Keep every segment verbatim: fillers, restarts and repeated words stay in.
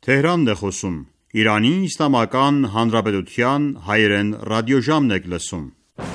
Թեհրանն է խոսում։ Իրանի Իսլամական Հանրապետության հայերեն ռադիոժամն եք լսում։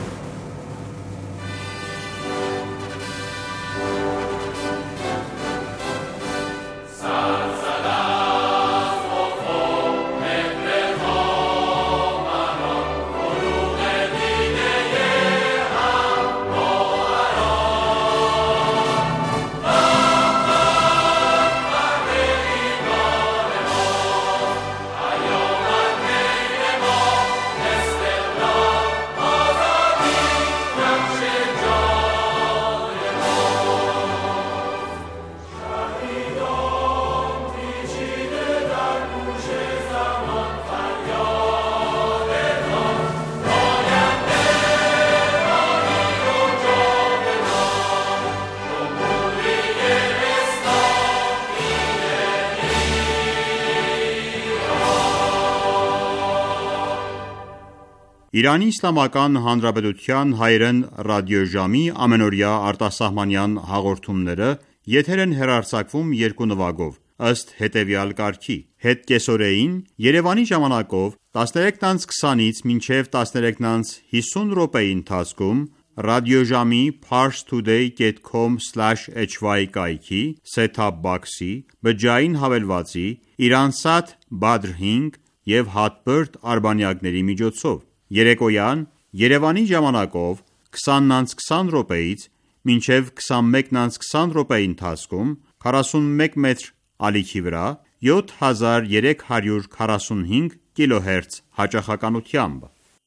Իրանի Իսլամական Հանրապետության հայերեն ռադիոժամի ամենօրյա արտասահմանյան հաղորդումները եթեր են հեռարձակվում երկու նվագով, ըստ հետևյալ կարգի. Հետկեսօրեին Երևանի ժամանակով տասներեք տասնմեկ քսանից մինչև տասներեք հիսուն րոպեի ընթացքում ռադիոժամի parstoday dot com slash h y կայքի, set-top box-ի, բջջային հավելվածի, Iransat Badr հինգ և Hotbird արբանյակների միջոցով, երեկոյան Երևանի ժամանակով քսան քսան րոպեից մինչև քսանմեկ քսան րոպեի ընթացքում քառասունմեկ մետր ալիքի վրա յոթ հազար երեք հարյուր քառասունհինգ կիլոհերց հաճախականությամբ։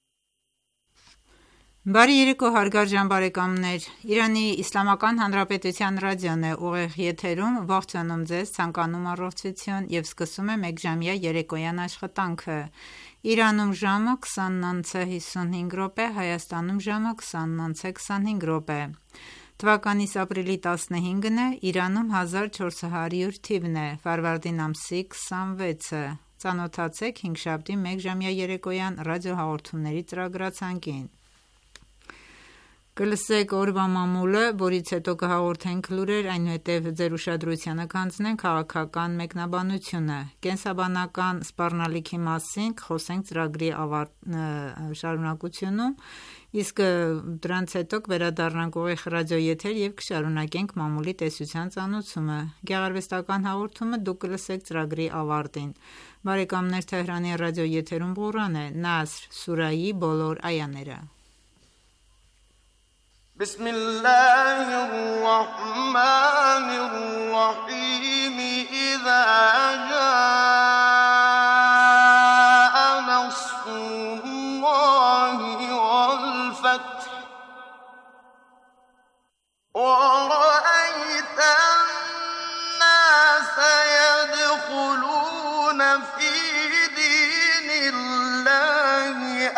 Բարի երեկո հարգարժան բարեկամներ, Իրանի Իսլամական Հանրապետության ռադիոն է ուղիղ եթերում, ողջունում ձեզ, ցանկանում առողջություն և սկսում է մեկժամյա երեկոյան աշխատանքը։ Իրանում ժամը քսանն հիսունհինգ րոպե, Հայաստանում ժամը քսանն քսանհինգ րոպե։ Թվականիս ապրիլի տասնհինգն է, Իրանում հազար չորս հարյուր թիվն է, Ֆարվարդին ամսի քսանվեցը։ Ծանոթացեք հինգշաբթի մեկժամյա երեկոյան ռադիոհաղորդումների ծրագրացանկին։ Կլսեք օրվա մամուլը, որից հետո կհաղորդենք լուրեր, այնուհետև ձեր ուշադրությանը կհանձնենք քաղաքական մեկնաբանությունը, կենսաբանական սպառնալիքի մասին կխոսենք ծրագրի շարունակությունում, իսկ դրանց հետո կվերադառնանք ուղիղ ռադիոեթեր և կշարունակենք մամուլի տեսության ծանոթումը։ Գեղարվեստական հաղորդումը դուք կլսեք ծրագրի ավարտին։ Բարեկամներ, Թեհրանի ռադիոեթերում Ղուրան է, Նասր սուրայի բոլոր այաները։ بسم الله الرحمن الرحيم إذا جاء نصر الله والفتح ورأيت الناس يدخلون في دين الله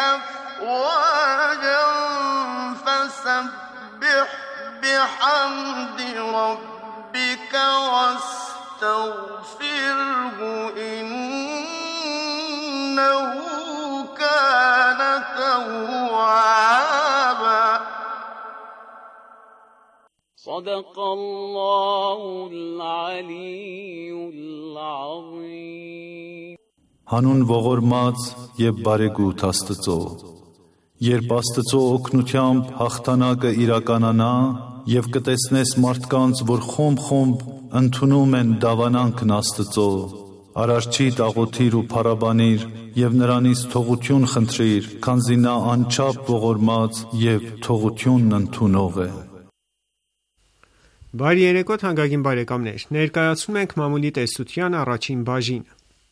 أفواجا فسبح بحمد ربك واستغفره إنه كان توابا صدق الله العلي العظيم Հանուն ողորմած և բարեգութ Աստծո, երբ Աստծո օգնությամբ հաղթանակը իրականանա և կտեսնես մարդկանց, որ խումբ-խումբ ընդունում են դավանանքն Աստծո, Արարչիդ աղոթիր ու փառաբանիր և նրանից թողություն խնդրիր, քանզի նա անչափ ողորմած և թողությունն ընդունող է։ Բարի երեկո թանկագին բարեկամներ, ներկայացնում ենք մամուլի տեսության առաջին բաժինը։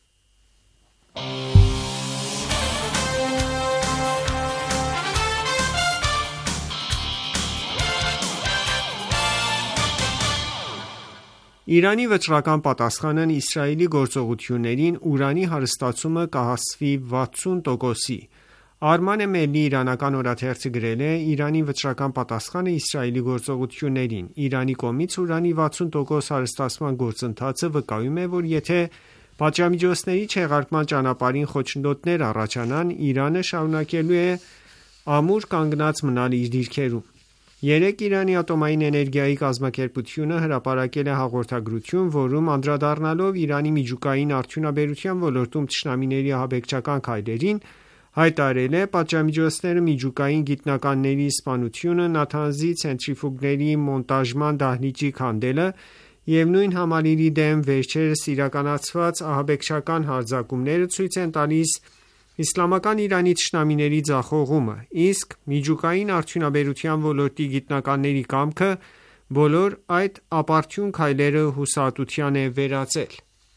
Իրանի վճռական պատասխանն Իսրայելի գործողություններին ուրանի հարստացումը կհասվի վաթսուն տոկոսի։ Արման Էմելի իրանական օրաթերթը գրել է. Իրանի վճռական պատասխանը Իսրայելի գործողություններին Իրանի կողմից ուրանի վաթսուն տոկոս հարստացման գործընթացը վկայում է, որ եթե պատժամիջոցների չեղարկման ճանապարհին խոչընդոտներ առաջանան, Իրանը շարունակելու է ամուր կանգնած մնալ իր դիրքերում։ Երեկ Իրանի ատոմային էներգիայի կազմակերպությունը հրապարակել է հաղորդագրություն, որում անդրադառնալով Իրանի միջուկային արդյունաբերության ոլորտում թշնամիների ահաբեկչական քայլերին, հայտարարել է պատժամիջոցները միջուկային գիտնականների սպանությունը, Նաթանզի ցենտրիֆուգների մոնտաժման դահլիճի քանդելը և նույն համալիրի դեմ վերջերս իրականացված ահաբեկչական հարձակումները ցույց են տալիս իսլամական Իրանի թշնամիների ձախողումը, իսկ միջուկային արդյունաբերության ոլորտի գիտնականների կամքը բոլոր այդ ապարդյուն քայլերը հուսահատության է վերածել։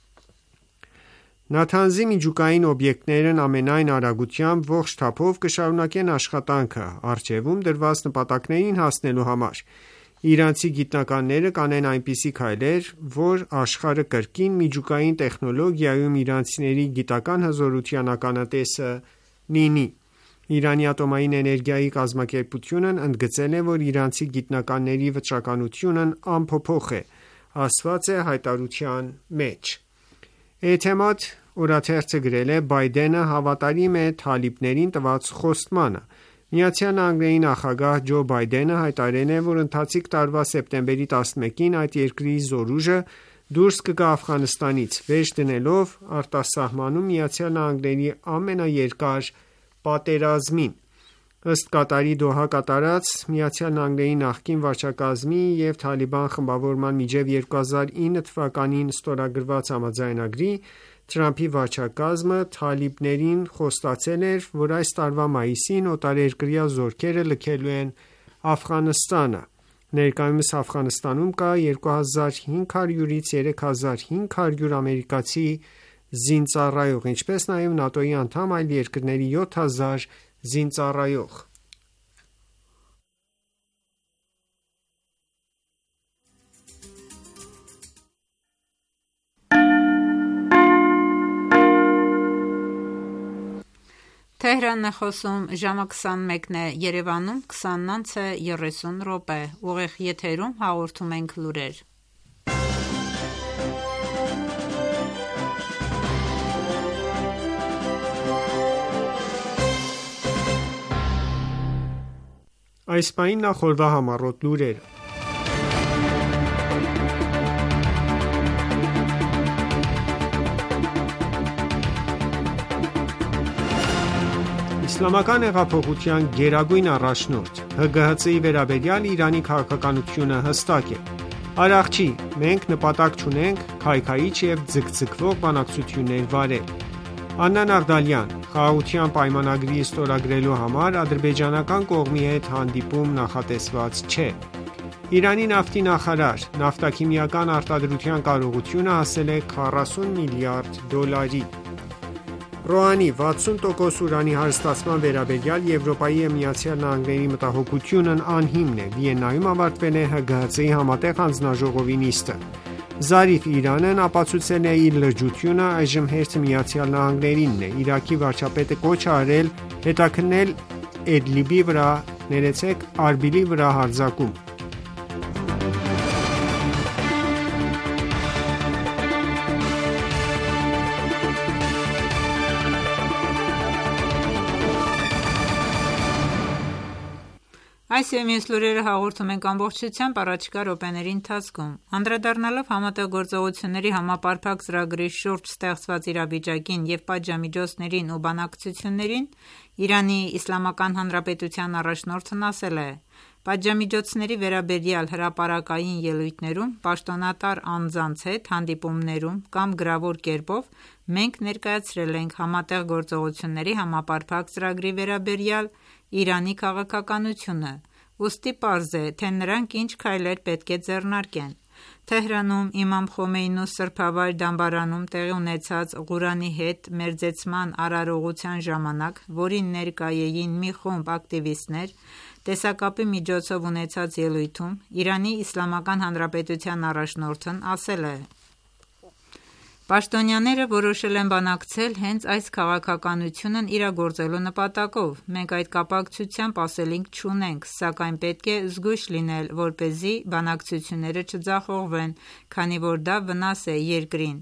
Նաթանզի միջուկային օբյեկտներն ամենայն արագությամբ ողջ թափով կշարունակեն աշխատանքը առջևում դրված նպատակներին հասնելու համար։ Իրանցի գիտնականները կանեն այնպիսի քայլեր, որ աշխարհը կրկին միջուկային տեխնոլոգիայում իրանցիների գիտական հզորության ականատեսը լինի։ Իրանի ատոմային էներգիայի կազմակերպությունն ընդգծել է, որ իրանցի գիտնականների վճռականությունն անփոփոխ է, ասված է հայտարարության մեջ։ Էթեմադ օրաթերթը գրել է. Բայդենը հավատարիմ է թալիբներին տված խոստմանը։ ԱՄՆ-ի նախագահ Ջո Բայդենը հայտարարել է, որ ընթացիկ տարվա սեպտեմբերի տասնմեկին այդ երկրի զորուժը դուրս կգա Աֆղանստանից, վերջ դնելով արտասահմանում ԱՄՆ-ի ամենաերկար պատերազմին։ Ըստ Կատարի Դոհա կատարած ԱՄՆ-ի նախկին վարչակազմի և Թալիբան խմբավորման միջև երկու հազար ինը թվականին ստորագրված համաձայնագրի, Թրամփի վարչակազմը թալիբներին խոստացել էր, որ այս տարվա մայիսին օտարերկրյա զորքերը լքելու են Աֆղանստանը։ Ներկայումս Աֆղանստանում կա երկու հազար հինգ հարյուրից երեք հազար հինգ հարյուր ամերիկացի զինծառայող, ինչպես նաև ՆԱՏՕ-ի անդամ այլ երկրների յոթ հազար զինծառայող։ Թեհրանն է խոսում, ժամը քսանմեկն է, Երևանում քսանն անց է երեսուն րոպե, ուղիղ եթերում հաղորդում ենք լուրեր։ Այս պահին նախորդ համառոտ լուրերը։ Իսլամական հեղափոխության գերագույն առաջնորդ Հ Գ Հ Ց-ի վերաբերյալ Իրանի քաղաքականությունը հստակ է։ Արարչի, մենք նպատակ չունենք քայքայիչ և ձգձգվող բանակցություններ վարել։ Աննա Նաղդալյան, խաղաղության պայմանագրի ստորագրելու համար ադրբեջանական կողմի հետ հանդիպում նախատեսված չէ։ Իրանի նավթի նախարար, նավթաքիմիական արտադրության կարողությունը հասել է քառասուն միլիարդ դոլարի։ Ռոհանի, վաթսուն տոկոս ուրանի հարստացման վերաբերյալ Եվրոպայի և ԱՄՆ-ի մտահոգությունն անհիմն է։ Վիեննայում ավարտվել է Հ Գ Հ Ց-ի համատեղ հանձնաժողովի նիստը։ Զարիֆ Իրանն ապացուցել է իր լրջությունը, այժմ հերթը ԱՄՆ-ինն է։ Իրաքի վարչապետը կոչ է արել հետաքննել Էդլիբի վրա, ներեցեք Արբիլի վրա հարձակում։ Այս և մյուս լուրերը հաղորդում ենք ամբողջությամբ առաջիկա րոպեների ընթացքում։ Անդրադառնալով Համատեղ գործողությունների համապարփակ ծրագրի շուրջ ստեղծված իրավիճակին և պատժամիջոցներին ու բանակցություններին, Իրանի Իսլամական Հանրապետության առաջնորդն ասել է. «Պատժամիջոցների վերաբերյալ հրապարակային ելույթներում, պաշտոնատար անձանց հետ հանդիպումներում կամ գրավոր կերպով մենք ներկայացրել ենք Համատեղ գործողությունների համապարփակ ծրագրի վերաբերյալ Իրանի քաղաքականությունը, ուստի պարզ է, թե նրանք ինչ քայլեր պետք է ձեռնարկեն»։ Թեհրանում Իմամ Խոմեյնու սրբավայր դամբարանում տեղի ունեցած Ղուրանի հետ մերձեցման արարողության ժամանակ, որին ներկա էին մի խումբ ակտիվիստներ, տեսակապի միջոցով ունեցած ելույթում Իրանի Իսլամական Հանրապետության առաջնորդն ասել է. «Պաշտոնյաները որոշել են բանակցել հենց այս քաղաքականությունն իրագործելու նպատակով։ Մենք այդ կապակցությամբ ասելիք չունենք, սակայն պետք է զգույշ լինել, որպեսզի բանակցությունները չձախողվեն, քանի որ դա վնաս է երկրին։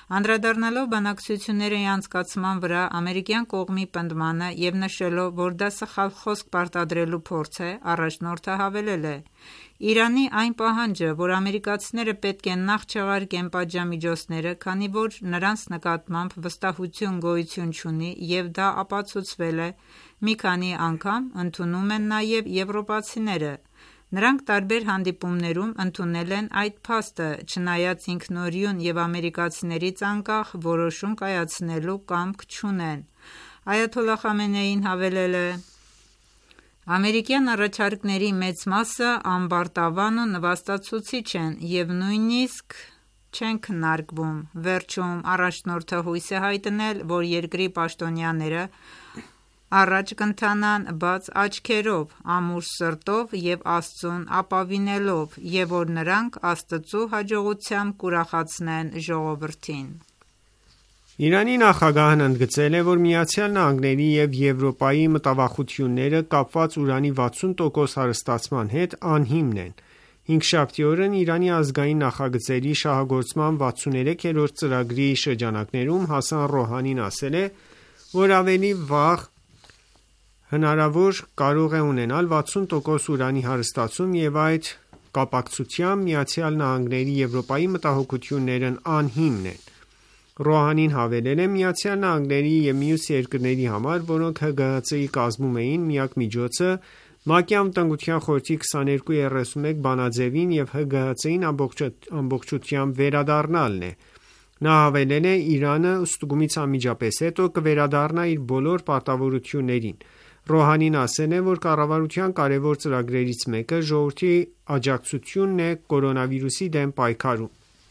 Անդրադառնալով բանակցությունների անցկացման վրա ամերիկյան կողմի պնդմանը և նշելով, որ դա սխալ խոսք պարտադրելու փորձ է, առաջնորդը հավելել է. «Իրանի այն պահանջը, որ ամերիկացիները պետք է նախ չեղարկեն պատժամիջոցները, քանի որ նրանց նկատմամբ վստահություն գոյություն չունի և դա ապացուցվել է մի քանի անգամ, ընդունում են նաև եվրոպացիները: Նրանք տարբեր հանդիպումներում ընդունել են այդ փաստը, չնայած ինքնուրույն և ամերիկացիներից անկախ որոշում կայացնելու կամք չունեն»: Այաթոլլահ Խամենեին հավելել է. «Ամերիկյան առաջարկների մեծ մասը ամբարտավան ու նվաստացուցիչ են և նույնիսկ չեն քննարկվում»: Վերջում առաջնորդը հույս է հայտնել, որ երկրի պաշտոնյաները առաջ կընթանան բաց աչքերով, ամուր սրտով և Աստծուն ապավինելով և որ նրանք Աստծու հաջողությամբ կուրախացնեն ժողովրդին: Իրանի նախագահն ընդգծել է, որ ԱՄՆ-ի և Եվրոպայի մտավախությունները կապված ուրանի վաթսուն տոկոս հարստացման հետ ահիմն են: Հինգշաբթի օրն Իրանի ազգային նախագծերի շահագործման վաթսուներեքերորդ ծրագրի շրջանակներում Հասան Ռոհանին ասել է, որ ավելի վաղ հնարավոր կարող է ունենալ վաթսուն տոկոս ուրանի հարստացում և այդ կապակցությամբ ԱՄՆ-ի Եվրոպայի մտահոգություններն ահիմն են: Ռոհանին հավելել է. «ԱՄՆ-ի և մյուս երկրների համար, որոնք ՀԳՀԾ-ի կազմում էին, միակ միջոցը ՄԱԿ-ի Անվտանգության խորհրդի քսաներկու երեսունմեկ բանաձևին և ՀԳՀԾ-ին ամբողջությամբ վերադառնալն է»: Նա հավելել է. «Իրանը ստուգումից անմիջապես հետո կվերադառնա իր բոլոր պարտավորություններին»: Ռոհանին ասել է, որ կառավարության կարևոր ծրագրերից մեկը ժողովրդի աջակցությունն է կորոնավիրուսի դեմ պայքարում: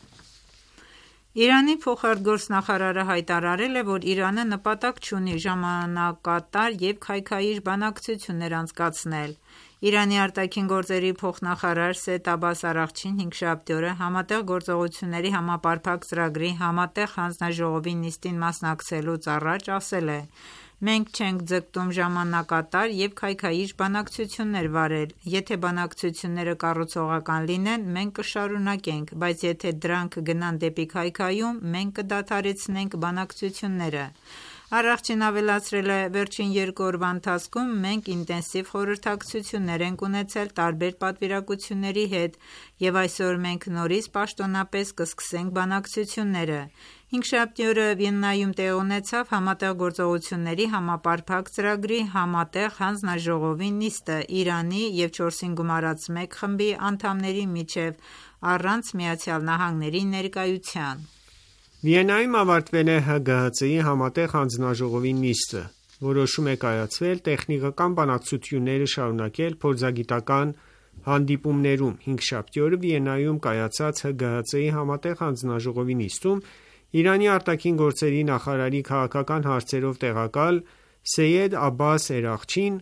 Իրանի փոխարտգործնախարարը հայտարարել է, որ Իրանը նպատակ չունի ժամանակատար և քայքայիչ բանակցություններ անցկացնել: Իրանի ԱԳ փոխնախարար Սեյեդ Աբբաս Արաղչին հինգշաբթի օրը Համատեղ գործողությունների համապարփակ ծրագրի համատեղ հանձնաժողովի նիստին մասնակցելուց առաջ ասել է. «Մենք չենք ձգտում ժամանակատար և քայքայիչ բանակցություններ վարել: Եթե բանակցությունները կառուցողական լինեն, մենք կշարունակենք, բայց եթե դրանք գնան դեպի քայքայում, մենք կդադարեցնենք բանակցությունները»: Արաղչին ավելացրել է. «Վերջին երկու օրվա ընթացքում մենք ինտենսիվ խորհրդակցություններ ենք ունեցել տարբեր պատվիրակությունների հետ և այսօր մենք նորից պաշտոնապես կսկսենք բանակցությունները»: Հինգշաբթի օրը Վիեննայում տեղի ունեցավ Համատեղ գործողությունների համապարփակ ծրագրի համատեղ հանձնաժողովի նիստը Իրանի և չորս հինգ մեկ խմբի անդամների միջև առանց ԱՄՆ-ի ներկայության: Վիեննայում ավարտվել է ՀԳՀԾ-ի Համատեղ հանձնաժողովի նիստը: Որոշում է կայացվել տեխնիկական բանակցությունները շարունակել փորձագիտական հանդիպումներում: Հինգշաբթի օրը Վիեննայում կայացած ՀԳՀԾ-ի Համատեղ հանձնաժողովի նիստում Իրանի ԱԳ նախարարի քաղաքական հարցերով տեղակալ Սեյեդ Աբբաս Էրաղչին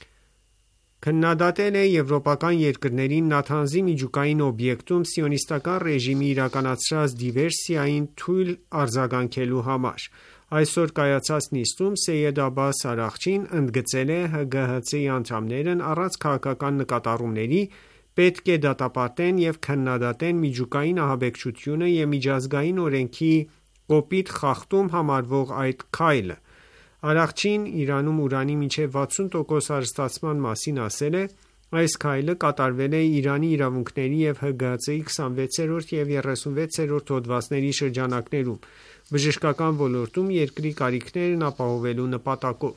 քննադատել է եվրոպական երկրներին Նաթանզի միջուկային օբյեկտում Սիոնիստական ռեժիմի իրականացրած դիվերսիային թույլ արձագանքելու համար: Այսօր կայացած նիստում Սեյեդ Աբբաս Արաղչին ընդգծել է. «ՀԳՀԾ-ի անդամներն առանց քաղաքական նկատառումների պետք է դատապարտեն և քննադատեն միջուկային ահաբեկչությունը և միջազգային օրենքի կոպիտ խախտում համարվող այդ քայլը»: Արաղչին Իրանում ուրանի մինչև վաթսուն տոկոս հարստացման մասին ասել է. «Այս քայլը կատարվել է Իրանի իրավունքների և ՀԳՀԾ-ի քսանվեցերորդ և երեսունվեցերորդ հոդվածների շրջանակներում, բժշկական ոլորտում երկրի կարիքներն ապահովելու նպատակով»: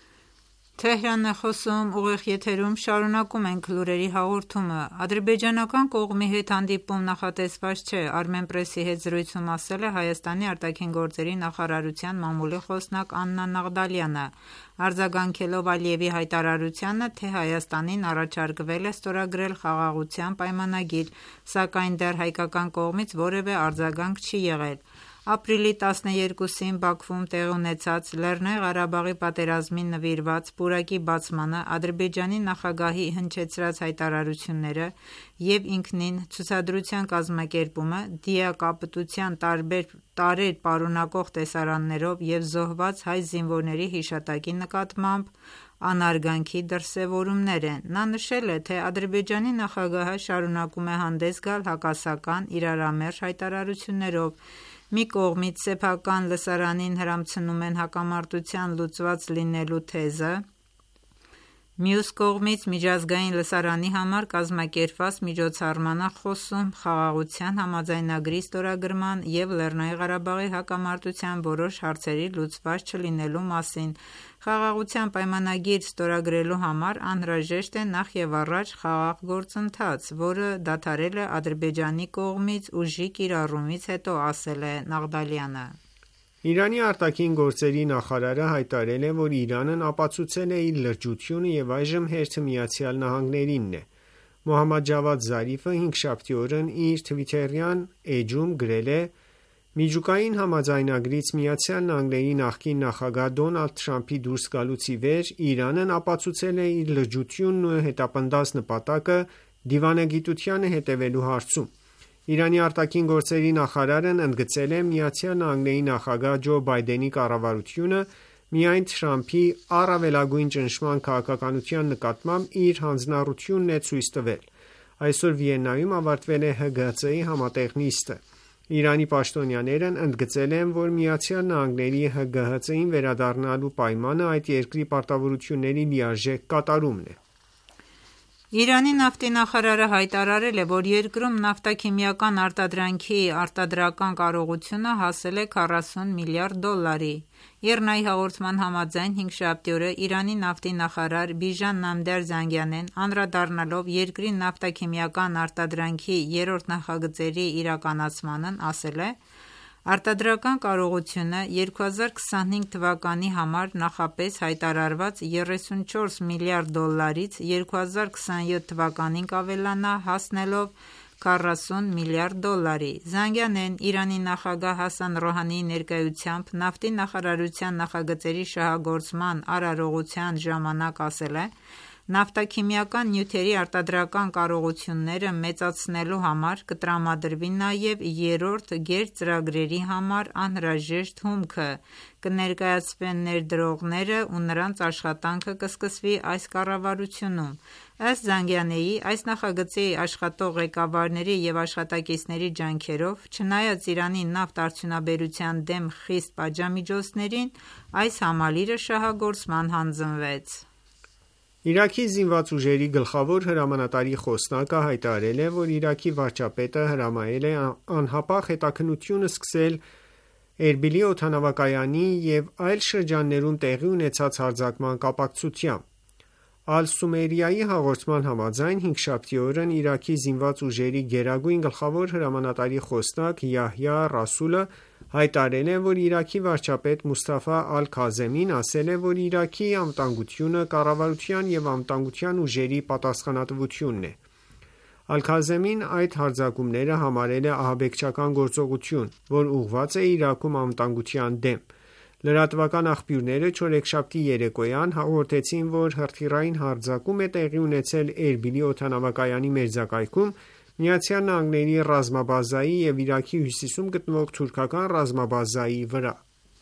Ադրբեջանական կողմի հետ հանդիպում նախատեսված չէ, Armenpress-ի հետ զրույցում ասել է Հայաստանի ԱԳ նախարարության մամուլի խոսնակ Աննա Նաղդալյանը: Արձագանքելով Ալիևի հայտարարությանը, թե Հայաստանին առաջարկվել է ստորագրել խաղաղության պայմանագիր, սակայն դեռ հայկական կողմից որևէ արձագանք չի եղել: Ապրիլի տասներկուսին Բաքվում տեղի ունեցած Լեռնային Ղարաբաղի պատերազմին նվիրված պուրակի բացմանը Ադրբեջանի նախագահի հնչեցրած հայտարարությունները և ինքնին ցուցադրության կազմակերպումը դիակապտության տարբեր տարրեր պարունակող տեսարաններով և զոհված հայ զինվորների հիշատակի նկատմամբ անարգանքի դրսևորումներ են: Նա նշել է, թե Ադրբեջանի նախագահը շարունակում է հանդես գալ հակասական, իրարամերժ հայտարարություններով Մի կողմից սեփական լսարանին հրամցնում են հակամարտության լուծված լինելու թեզը, մյուս կողմից միջազգային լսարանի համար կազմակերպված միջոցառման է խոսում խաղաղության համաձայնագրի ստորագրման և Լեռնային Ղարաբաղի հակամարտության որոշ հարցերի լուծված չլինելու մասին։ Խաղաղության պայմանագիր ստորագրելու համար անհրաժեշտ է նախևառաջ խաղաղ գործընթաց, որը դադարել է Ադրբեջանի կողմից ուժի կիրառումից հետո, ասել է Նաղդալյանը։ Իրանի արտաքին գործերի նախարարը հայտարարել է, որ Իրանն ապացուցել է իր լրջությունը և այժմ հերթը ԱՄՆ-նինն է։ Մոհամմադ Ջավադ Զարիֆը հինգշաբթի օրն իր թվիթերյան էջում գրել է. «Միջուկային համաձայնագրից ԱՄՆ-ի նախկին նախագահ Դոնալդ Թրամփի դուրս գալուց ի վեր Իրանն ապացուցել է իր լրջությունն ու հետապնդած նպատակը դիվանագիտությանը հետևելու հարցում»։ Իրանի արտաքին գործերի նախարարն ընդգծել է ԱՄՆ-ի նախագահ Ջո Բայդենի կառավարությունը միայն Թրամփի առավելագույն ճնշման քաղաքականության նկատմամբ իր հանձնառությունն է ցույց տվել։ Այսօր Վիեննայում ավարտվել է Հ Գ Ց-ի համատեղ նիստը։ Իրանի պաշտոնյաներն ընդգծել են, որ ԱՄՆ-ի Հ Գ Ց-ին վերադառնալու պայմանը այդ երկրի պարտավորությունների լիարժեք կատարումն է։ Իրանի նավթի նախարարը հայտարարել է, որ երկրում նավթաքիմիական արտադրանքի արտադրական կարողությունը հասել է քառասուն միլիարդ դոլարի։ ԻՌՆԱ-ի հաղորդման համաձայն հինգշաբթի օրը Իրանի նավթի նախարար Բիժան Նամդար Զանգանեն անդրադառնալով երկրի նավթաքիմիական արտադրանքի երրորդ նախագծերի իրականացմանն ասել է. «Արտադրական կարողությունը երկու հազար քսանհինգ թվականի համար նախապես հայտարարված երեսունչորս միլիարդ դոլարից երկու հազար քսանյոթ թվականին կավելանա հասնելով քառասուն միլիարդ դոլարի»։ Զանգանեն Իրանի նախագահ Հասան Ռոհանիի ներկայությամբ նավթի նախարարության նախագծերի շահագործման արարողության ժամանակ ասել է. «Նավթաքիմիական նյութերի արտադրական կարողությունները մեծացնելու համար կտրամադրվի նաև երրորդ գերծրագրերի համար անհրաժեշտ հումքը, կներկայացվեն ներդրողները ու նրանց աշխատանքը կսկսվի այս կառավարությունում»։ Ըստ Զանգանեի, այս նախագծի աշխատող ղեկավարների և աշխատակիցների ջանքերով, չնայած Իրանի նավթ արդյունաբերության դեմ խիստ պատժամիջոցներին, այս համալիրը շահագործման հանձնվեց։ Իրաքի զինված ուժերի գլխավոր հրամանատարի խոսնակը հայտարարել է, որ Իրաքի վարչապետը հրամայել է անհապաղ հետաքննություն սկսել Էրբիլի օդանավակայանի և այլ շրջաններում տեղի ունեցած հարձակման կապակցությամբ։ Ալ-Սումերիայի հաղորդման համաձայն հինգշաբթի օրն Իրաքի զինված ուժերի գերագույն գլխավոր հրամանատարի խոսնակ Յահյա Ռասուլը հայտարարել է, որ Իրաքի վարչապետ Մուստաֆա Ալ-Քազեմին ասել է, որ Իրաքի անվտանգությունը կառավարության և անվտանգության ուժերի պատասխանատվությունն է։ Ալ-Քազեմին այդ հարձակումները համարել է ահաբեկչական գործողություն, որ ուղղված է Իրաքում անվտանգության դեմ։ Լրատվական աղբյուրները չորեքշաբթի երեկոյան հաղորդեցին, որ հրթիռային հարձակում է տեղի ունեցել Էրբիլի օդանավակայանի մերձակայքում ԱՄՆ-ի ռազմաբազայի և Իրաքի հյուսիսում գտնվող թուրքական ռազմաբազայի վրա։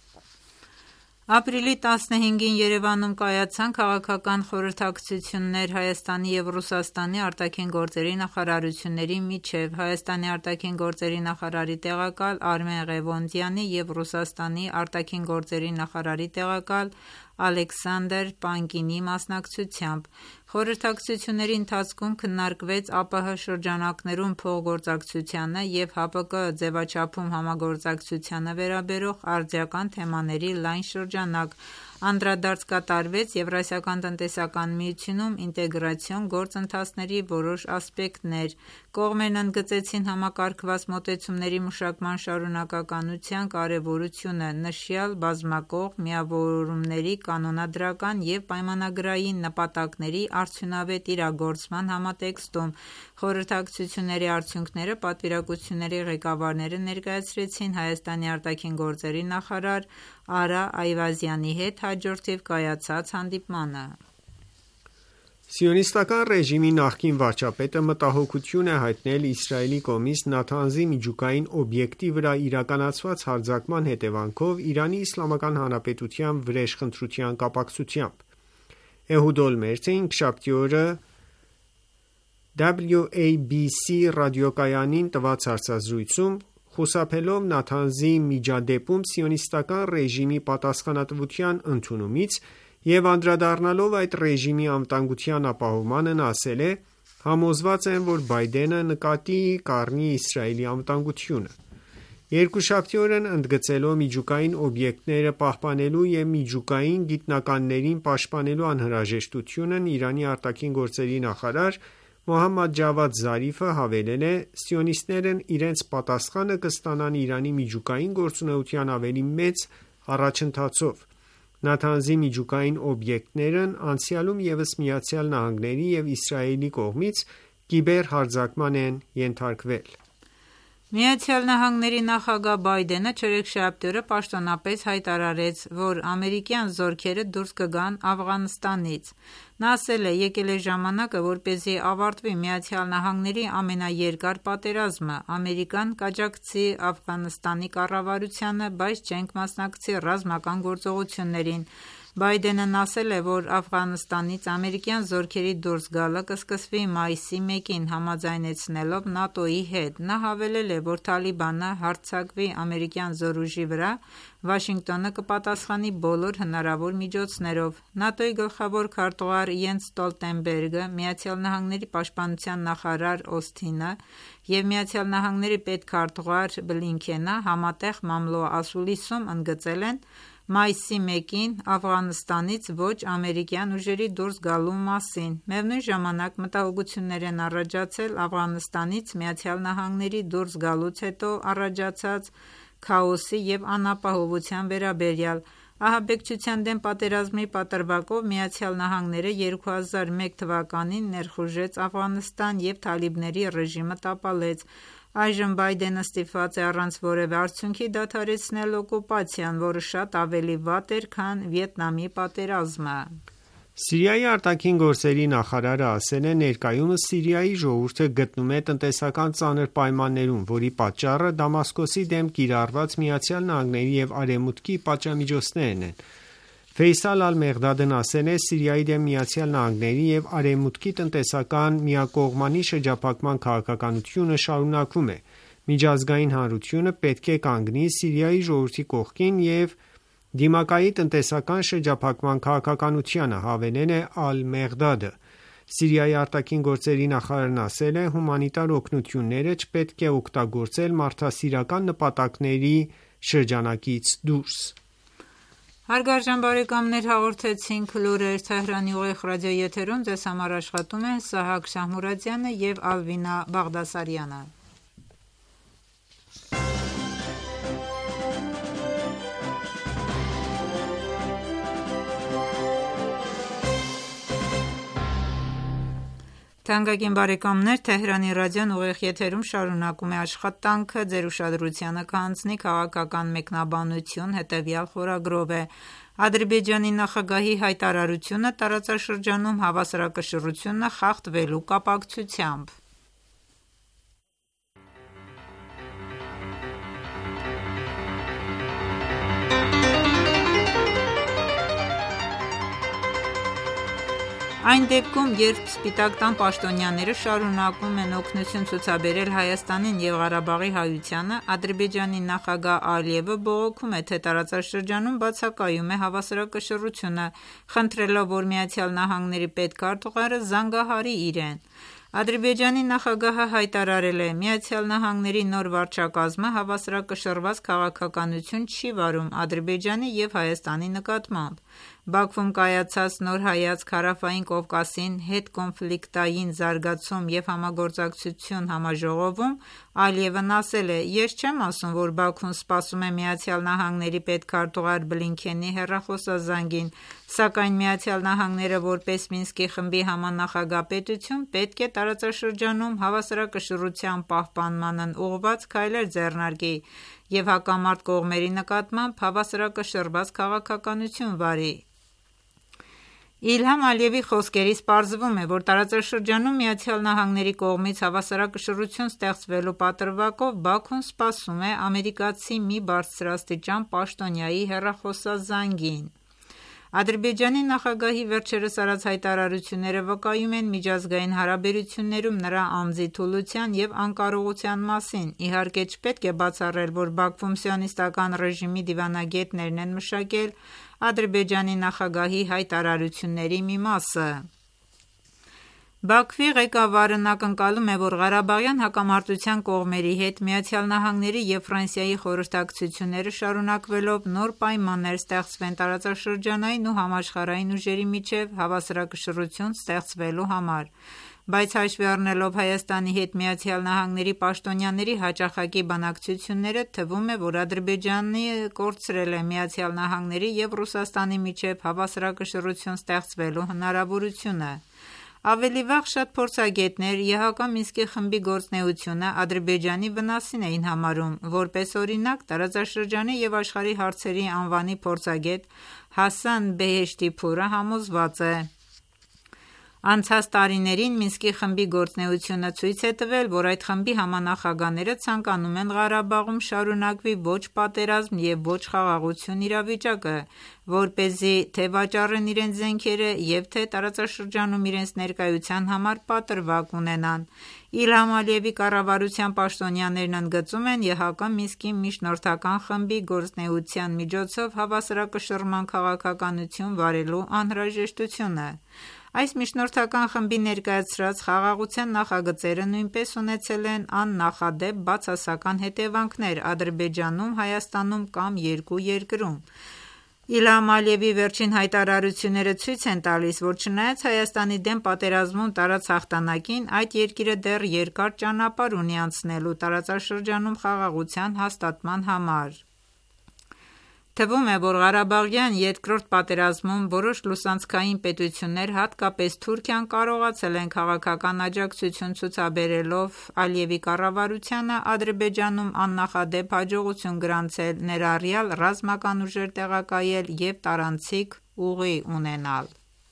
Ապրիլի տասնհինգին Երևանում կայացան քաղաքական խորհրդակցություններ Հայաստանի և Ռուսաստանի արտաքին գործերի նախարարությունների միջև։ Հայաստանի արտաքին գործերի նախարարի տեղակալ Արմեն Ղևոնդյանի և Ռուսաստանի արտաքին գործերի նախարարի տեղակալ Ալեքսանդր Պանկինի մասնակցությամբ։ Խորհրդակցությունների ընթացքում քննարկվեց ԱՊՀ շրջանակներում փոխգործակցությանը և ՀԱՊԿ ձևաչափում համագործակցությանը վերաբերող արդիական թեմաների լայն շրջանակ։ Անդրադարձ կատարվեց Եվրասիական տնտեսական միությունում ինտեգրացիոն գործընթացների որոշ ասպեկտներ։ Կողմերն ընդգծեցին համակարգված մոտեցումների մշակման շարունակականության կարևորությունը, նշյալ բազմակողմ միավորումների կանոնադրական և պայմանագրային նպատակների արդյունավետ իրագործման համատեքստում։ Խորհրդակցությունների արդյունքները պատվիրակությունների ղեկավարները ներկայացրեցին Հայաստանի արտաքին գործերի նախարար Արա Այվազյանի հետ հաջորդիվ կայացած հանդիպմանը։ Սիոնիստական ռեժիմի նախկին վարչապետը մտահոգություն է հայտնել Իսրայելի կողմից Նաթանզի միջուկային օբյեկտի վրա իրականացված հարձակման հետևանքով Իրանի Իսլամական Հանրապետության վրեժխնդրության կապակցությամբ։ Էհուդ Օլմերթը հինգշաբթի օրը W A B C ռադիոկայանին տված հարցազրույցում խուսափելով Նաթանզի միջադեպում սիոնիստական ռեժիմի պատասխանատվության ընդունումից և անդրադառնալով այդ ռեժիմի անվտանգության ապահովմանը, նա ասել է. «Համոզված եմ, որ Բայդենը նկատի կառնի Իսրայելի անվտանգությունը»։ Երկուշաբթի օրն ընդգծելով միջուկային օբյեկտները պահպանելու և միջուկային գիտնականներին պաշտպանելու անհրաժեշտությունն, Իրանի արտաքին գործերի նախարար Մոհամմադ Ջավադ Զարիֆը հավելել է. «Սիոնիստներն իրենց պատասխանը կստանան Իրանի միջուկային գործունեության ավելի մեծ առաջընթացով»։ Նաթանզի միջուկային օբյեկտներն անցյալում ևս ԱՄՆ-ի և Իսրայելի կողմից կիբերհարձակման են ենթարկվել։ ԱՄՆ նախագահ Բայդենը չորեքշաբթի օրը պաշտոնապես հայտարարեց, որ ամերիկյան զորքերը դուրս կգան Աֆղանստանից։ Նա ասել է. «Եկել է ժամանակը, որպեսզի ավարտվի ԱՄՆ-ի ամենաերկար պատերազմը։ Ամերիկան կաջակցի Աֆղանստանի կառավարությանը, բայց չենք մասնակցի ռազմական գործողություններին»։ Բայդենն ասել է, որ Աֆղանստանից ամերիկյան զորքերի դուրս գալը կսկսվի մայիսի մեկին՝ համաձայնեցնելով ՆԱՏՕ-ի հետ։ Նա հավելել է, որ Թալիբանը հարձակվի ամերիկյան զորուժի վրա, Վաշինգտոնը կպատասխանի բոլոր հնարավոր միջոցներով։ ՆԱՏՕ-ի գլխավոր քարտուղար Յենս Ստոլտենբերգը, ԱՄՆ պաշտպանության նախարար Օսթինը և ԱՄՆ պետքարտուղար Բլինքենը համատեղ մամլո ասուլիսում ընդգծել են մայիսի մեկին Աֆղանստանից ոչ ամերիկյան ուժերի դուրս գալու մասին։ Միևնույն ժամանակ մտահոգություններ են առաջացել Աֆղանստանից ԱՄՆ դուրս գալուց հետո առաջացած քաոսի և անապահովության վերաբերյալ։ Ահաբեկչության դեմ պատերազմի պատրվակով ԱՄՆ-ն երկու հազար մեկ թվականին ներխուժեց Աֆղանստան և թալիբների ռեժիմը տապալեց։ Այժմ Բայդենը ստիպված է առանց որևէ արդյունքի դադարեցնել օկուպացիան, որը շատ ավելի վատ էր, քան Վիետնամի պատերազմը։ Սիրիայի արտաքին գործերի նախարարը ասել է. «Ներկայումս Սիրիայի ժողովուրդը գտնվում է տնտեսական ծանր պայմաններում, որի պատճառը Դամասկոսի դեմ կիրառված ԱՄՆ-ի և Արևմուտքի պատժամիջոցներն են»։ Ֆեյսալ Ալ-Մեղդադն ասել է. «Սիրիայի դեմ ԱՄՆ-ի և Արևմուտքի տնտեսական միակողմանի շրջափակման քաղաքականությունը շարունակվում է։ Միջազգային հանրությունը պետք է կանգնի Սիրիայի ժողովրդի կողքին և դիմակայի տնտեսական շրջափակման քաղաքականությանը», հավելել է Ալ-Մեղդադը։ Սիրիայի արտաքին գործերի նախարարն ասել է. «Հումանիտար օգնությունները չպետք է օգտագործել մարդասիրական նպատակների շրջանակից դուրս»։ Հարգարժան բարեկամներ, հաղորդեցինք լուրեր Թեհրանի ուղիղ ռադիոեթերում։ Ձեզ համար աշխատում են Սահակ Շահմուրադյանը և Ալվինա Բաղդասարյանը։ Թանկագին բարեկամներ, Թեհրանի ռադիոն ուղիղ եթերում շարունակում է աշխատանքը։ Ձեր ուշադրությանը կհանձնի քաղաքական մեկնաբանություն հետևյալ խորագրով է. Ադրբեջանի նախագահի հայտարարությունը տարածաշրջանում հավասարակշռությունը խախտվելու կապակցությամբ։ Այն դեպքում, երբ Սպիտակ տան պաշտոնյաները շարունակում են օգնություն ցուցաբերել Հայաստանին և Ղարաբաղի հայությանը, Ադրբեջանի նախագահ Ալիևը բողոքում է, թե տարածաշրջանում բացակայում է հավասարակշռությունը, խնդրելով, որ ԱՄՆ պետքարտուղարը զանգահարի իրեն։ Ադրբեջանի նախագահը հայտարարել է. «ԱՄՆ նոր վարչակազմը հավասարակշռված քաղաքականություն չի վարում Ադրբեջանի և Հայաստանի նկատմամբ»։ Բաքվում կայացած «Նոր հայացք Հարավային Կովկասին. հետկոնֆլիկտային զարգացում և համագործակցություն» համաժողովում Ալիևն ասել է. «Ես չեմ ասում, որ Բաքուն սպասում է ԱՄՆ պետքարտուղար Բլինքենի հեռախոսազանգին, սակայն ԱՄՆ-ը, որպես Մինսկի խմբի համանախագահ պետություն, պետք է տարածաշրջանում հավասարակշռության պահպանմանն ուղղված քայլեր ձեռնարկի և հակամարտ կողմերի նկատմամբ հավասարակշռված քաղաքականություն վարի»։ Իլհամ Ալիևի խոսքերից պարզվում է, որ տարածաշրջանում ԱՄՆ կողմից հավասարակշռություն ստեղծվելու պատրվակով Բաքուն սպասում է ամերիկացի մի բարձրաստիճան պաշտոնյայի հեռախոսազանգին։ Ադրբեջանի նախագահի վերջերս արած հայտարարությունները վկայում են միջազգային հարաբերություններում նրա անձի թուլության և անկարողության մասին։ Իհարկե չպետք է բացառել, որ Բաքվում սիոնիստական ռեժիմի դիվանագետներն են մշակել Ադրբեջանի նախագահի հայտարարությունների մի մասը։ Բաքվի ղեկավարն ակնկալում է, որ Ղարաբաղյան հակամարտության կողմերի հետ ԱՄՆ-ի և Ֆրանսիայի խորհրդակցությունները շարունակվելով նոր պայմաններ ստեղծվեն տարածաշրջանային ու համաշխարհային ուժերի միջև հավասարակշռություն ստեղծվելու համար, բայց հաշվի առնելով Հայաստանի հետ ԱՄՆ-ի պաշտոնյաների հաճախակի բանակցությունները, թվում է, որ Ադրբեջանը կորցրել է ԱՄՆ-ի և Ռուսաստանի միջև հավասարակշռություն ստեղծվելու հնարավորությունը։ Ավելի վաղ շատ փորձագետներ ԵՀԿ Մինսկի խմբի գործունեությունը Ադրբեջանի վնասին էին համարում։ Որպես օրինակ, տարածաշրջանի և աշխարհի հարցերի անվանի փորձագետ Հասան Բեհեշթիփուրը համոզված է. Անցած տարիներին Մինսկի խմբի գործունեությունը ցույց է տվել, որ այդ խմբի համանախագահները ցանկանում են Ղարաբաղում շարունակվի ոչ պատերազմ և ոչ խաղաղություն իրավիճակը, որպեսզի թե վաճառեն իրենց զենքերը և թե տարածաշրջանում իրենց ներկայության համար պատրվակ ունենան։ Իլհամ Ալիևի կառավարության պաշտոնյաներն ընդգծում են ԵՀԿ Մինսկի միջնորդական խմբի գործունեության միջոցով հավասարակշռման քաղաքականություն վարելու անհրաժեշտությունը։ Այս միջնորդական խմբի ներկայացրած խաղաղության նախագծերը նույնպես ունեցել են աննախադեպ բացասական հետևանքներ Ադրբեջանում, Հայաստանում կամ երկու երկրում։ Իլհամ Ալիևի վերջին հայտարարությունները ցույց են տալիս, որ չնայած Հայաստանի դեմ պատերազմում տարած հաղթանակին, այդ երկիրը դեռ երկար ճանապարհ ունի անցնելու տարածաշրջանում խաղաղության հաստատման համար։ Թվում է, որ Ղարաբաղյան երկրորդ պատերազմում որոշ լուսանցքային պետություններ, հատկապես Թուրքիան, կարողացել են քաղաքական աջակցություն ցուցաբերելով Ալիևի կառավարությանը Ադրբեջանում աննախադեպ հաջողություն գրանցել, ներառյալ ռազմական ուժեր տեղակայել և տարանցիկ ուղի ունենալ։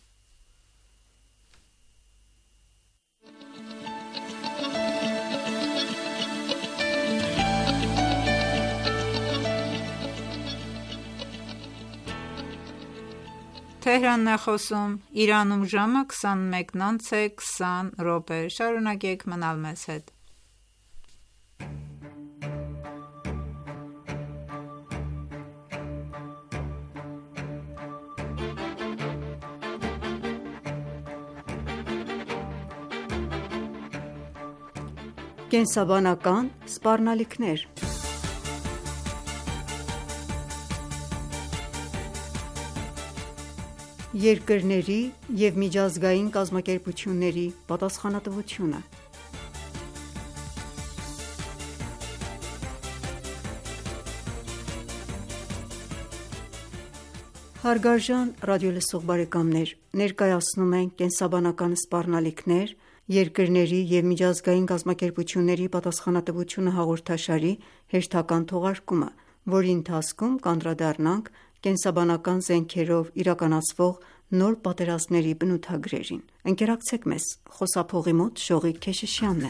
Թեհրանն է խոսում, Իրանում ժամը քսանմեկն անց է քսան րոպե։ Շարունակեք մնալ մեզ հետ։ Կենսաբանական սպառնալիքներ։ Երկրների և միջազգային կազմակերպությունների պատասխանատվությունը։ Հարգարժան ռադիոլսող բարեկամներ, ներկայացնում ենք կենսաբանական սպառնալիքներ երկրների և միջազգային կազմակերպությունների պատասխանատվությունը հաղորդաշարի հերթական թողարկումը, որի ընթացքում կանդրադառնանք կենսաբանական զենքերով իրականացվող նոր պատերազմների բնութագրերին։ Ընկերակցեք մեզ, խոսափողի մոտ Շողիկ Քեշիշյանն է։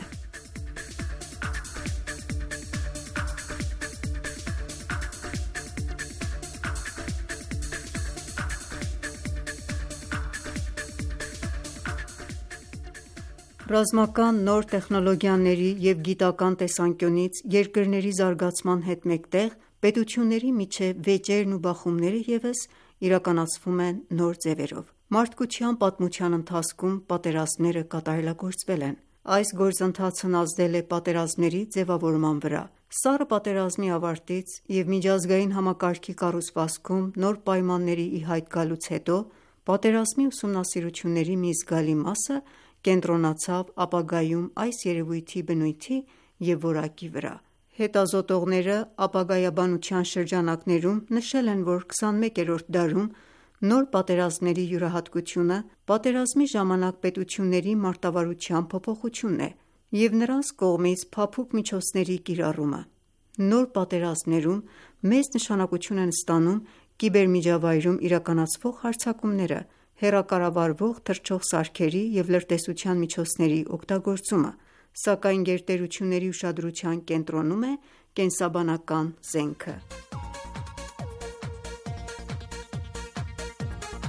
Ռազմական նոր տեխնոլոգիաների և գիտական տեսանկյունից երկրների զարգացման հետ մեկտեղ պետությունների միջև վեճերն ու բախումները ևս իրականացվում են նոր ձևերով։ Մարդկության պատմության ընթացքում պատերազմները կատարելագործվել են։ Այս գործընթացն ազդել է պատերազմների ձևավորման վրա։ Սառը պատերազմի ավարտից և միջազգային համակարգի կառուցվածքում նոր պայմանների ի հայտ գալուց հետո պատերազմի ուսումնասիրությունների մի զգալի մասը կենտրոնացավ ապագայում այս երևույթի բնույթի և որակի վրա։ Հետազոտողները ապագայաբանության շրջանակներում նշել են, որ քսանմեկերորդ դարում նոր պատերազմների յուրահատկությունը պատերազմի ժամանակ պետությունների մարտավարության փոփոխությունն է և նրանց կողմից փափուկ միջոցների կիրառումը։ Նոր պատերազմներում մեծ նշանակություն են ստանում կիբերմիջավայրում իրականացվող հարձակումները, հեռակառավարվող թռչող սարքերի և լրտեսության միջոցների օգտագործումը, սակայն գերտերությունների ուշադրության կենտրոնում է կենսաբանական զենքը։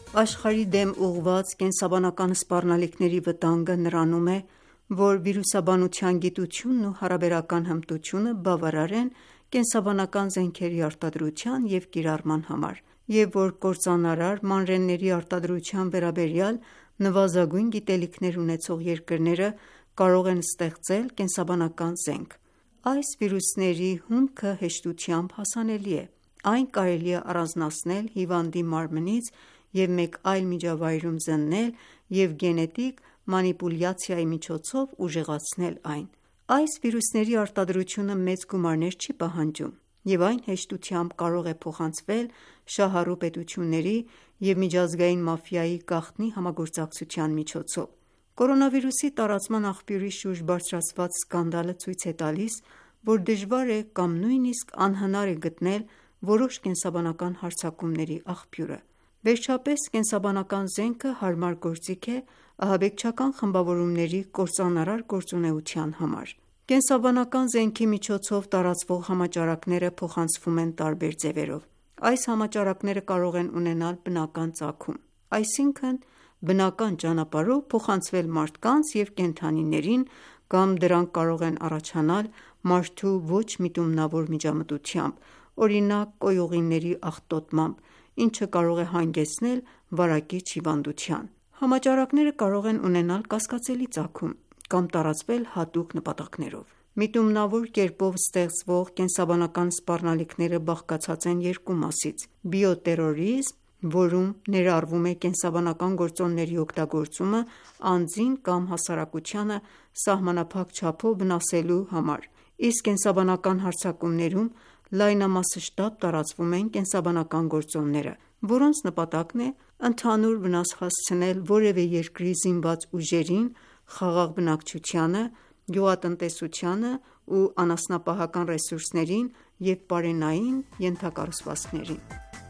Աշխարհի դեմ ուղղված կենսաբանական սպառնալիքների վտանգը նրանում է, որ վիրուսաբանության գիտությունն ու հարաբերական հմտությունը բավարար են կենսաբանական զենքերի արտադրության և կիրառման համար, և որ կործանարար մանրէների արտադրության վերաբերյալ նվազագույն գիտելիքներ ունեցող երկրները կարող են ստեղծել կենսաբանական զենք: Այս վիրուսների հումքը հեշտությամբ հասանելի է: Այն կարելի է առանձնացնել հիվանդի մարմնից և մեկ այլ միջավայրում զննել և գենետիկ մանիպուլյացիայի միջոցով ուժեղացնել այն: Այս վիրուսների արտադրությունը մեծ գումարներ չի պահանջում, և այն հեշտությամբ կարող է փոխանցվել շահառու պետությունների և միջազգային մաֆիայի գաղտնի համագործակցության միջոցով: Կորոնավիրուսի տարածման աղբյուրի շուրջ բարձրացված սկանդալը ցույց է տալիս, որ դժվար է կամ նույնիսկ անհնար է գտնել որոշ կենսաբանական հարձակումների աղբյուրը: Վերջապես կենսաբանական զենքը հարմար գործիք է ահաբեկչական խմբավորումների կործանարար գործունեության համար: Կենսաբանական զենքի միջոցով տարածվող համաճարակները փոխանցվում են տարբեր ձևերով: Այս համաճարակները կարող են ունենալ բնական ծագում, այսինքն բնական ճանապարհով փոխանցվել մարդկանց և կենդանիներին կամ դրանք կարող են առաջանալ մարդու ոչ միտումնավոր միջամտությամբ, օրինակ կոյուղիների աղտոտմամբ, ինչը կարող է հանգեցնել վարակիչ հիվանդության: Համաճարակները կարող են ունենալ կասկածելի ծագում կամ տարածվել հատուկ նպատակներով: Միտումնավոր կերպով ստեղծվող կենսաբանական սպառնալիքները բաղկացած են երկու մասից: Բիոտերորիզմ, որում ներառվում է կենսաբանական գործոնների օգտագործումը անձին կամ հասարակությանը սահմանափակ չափով վնասելու համար, իսկ կենսաբանական հարձակումներում լայնամասշտաբ տարածվում են կենսաբանական գործոնները, որոնց նպատակն է ընդհանուր վնաս հասցնել որևէ երկրի զինված ուժերին, խաղաղ բնակչությանը, գյուղատնտեսությանը ու անասնապահական ռեսուրսներին և պարենային ենթակառուցվածքներին: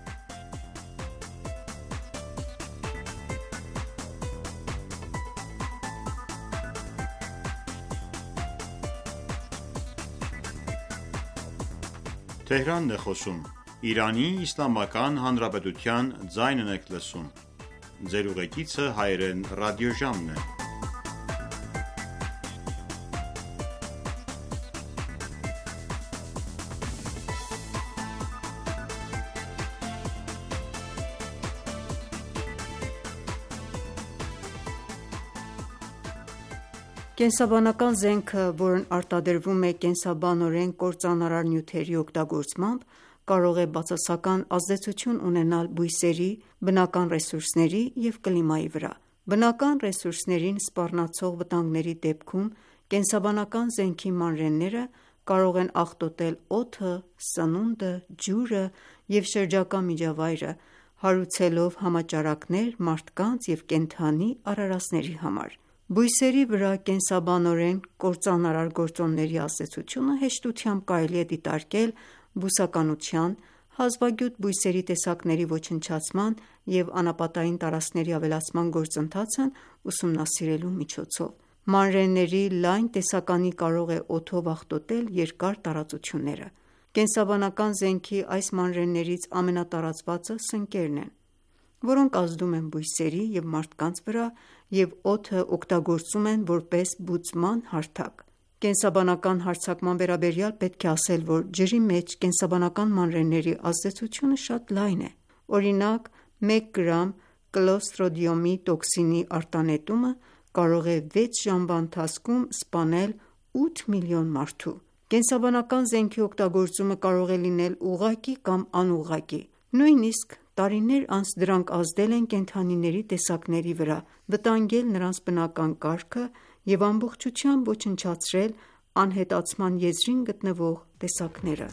Կենսաբանական զենքը, որն արտադրվում է կենսաբանորեն կործանարար նյութերի օգտագործմամբ, կարող է բացասական ազդեցություն ունենալ բույսերի, բնական ռեսուրսների և կլիմայի վրա: Բնական ռեսուրսներին սպառնացող վտանգների դեպքում կենսաբանական զենքի մանրէները կարող են աղտոտել օդը, սնունդը, ջուրը և շրջակա միջավայրը, հարուցելով համաճարակներ մարդկանց և կենդանի արարածների համար: Բույսերի վրա կենսաբանորեն կործանարար գործոնների ազդեցությունը հեշտությամբ կարելի է դիտարկել բուսականության, հազվագյուտ բույսերի տեսակների ոչնչացման և անապատային տարածքների ավելացման գործընթացն ուսումնասիրելու միջոցով: Մանրէների լայն տեսականի կարող է օդով աղտոտել երկար տարածությունները: Կենսաբանական զենքի այս մանրէներից ամենատարածվածը սնկերն են, որոնք ազդում են բույսերի և մարդկանց վրա և օդը օգտագործում են որպես բուծման հարթակ: Կենսաբանական հարձակման վերաբերյալ պետք է ասել, որ ջրի մեջ կենսաբանական մանրէների ազդեցությունը շատ լայն է: Օրինակ մեկ գրամ կլոստրիդիումի տոքսինի արտանետումը կարող է վեց ժամվա ընթացքում սպանել ութ միլիոն մարդու: Կենսաբանական զենքի օգտագործումը կարող է լինել ուղղակի կամ անուղղակի: Նույնիսկ տարիներ անց դրանք ազդել են կենդանիների տեսակների վրա, վտանգել նրանց բնական կարգը և ամբողջությամբ ոչնչացրել անհետացման եզրին գտնվող տեսակները: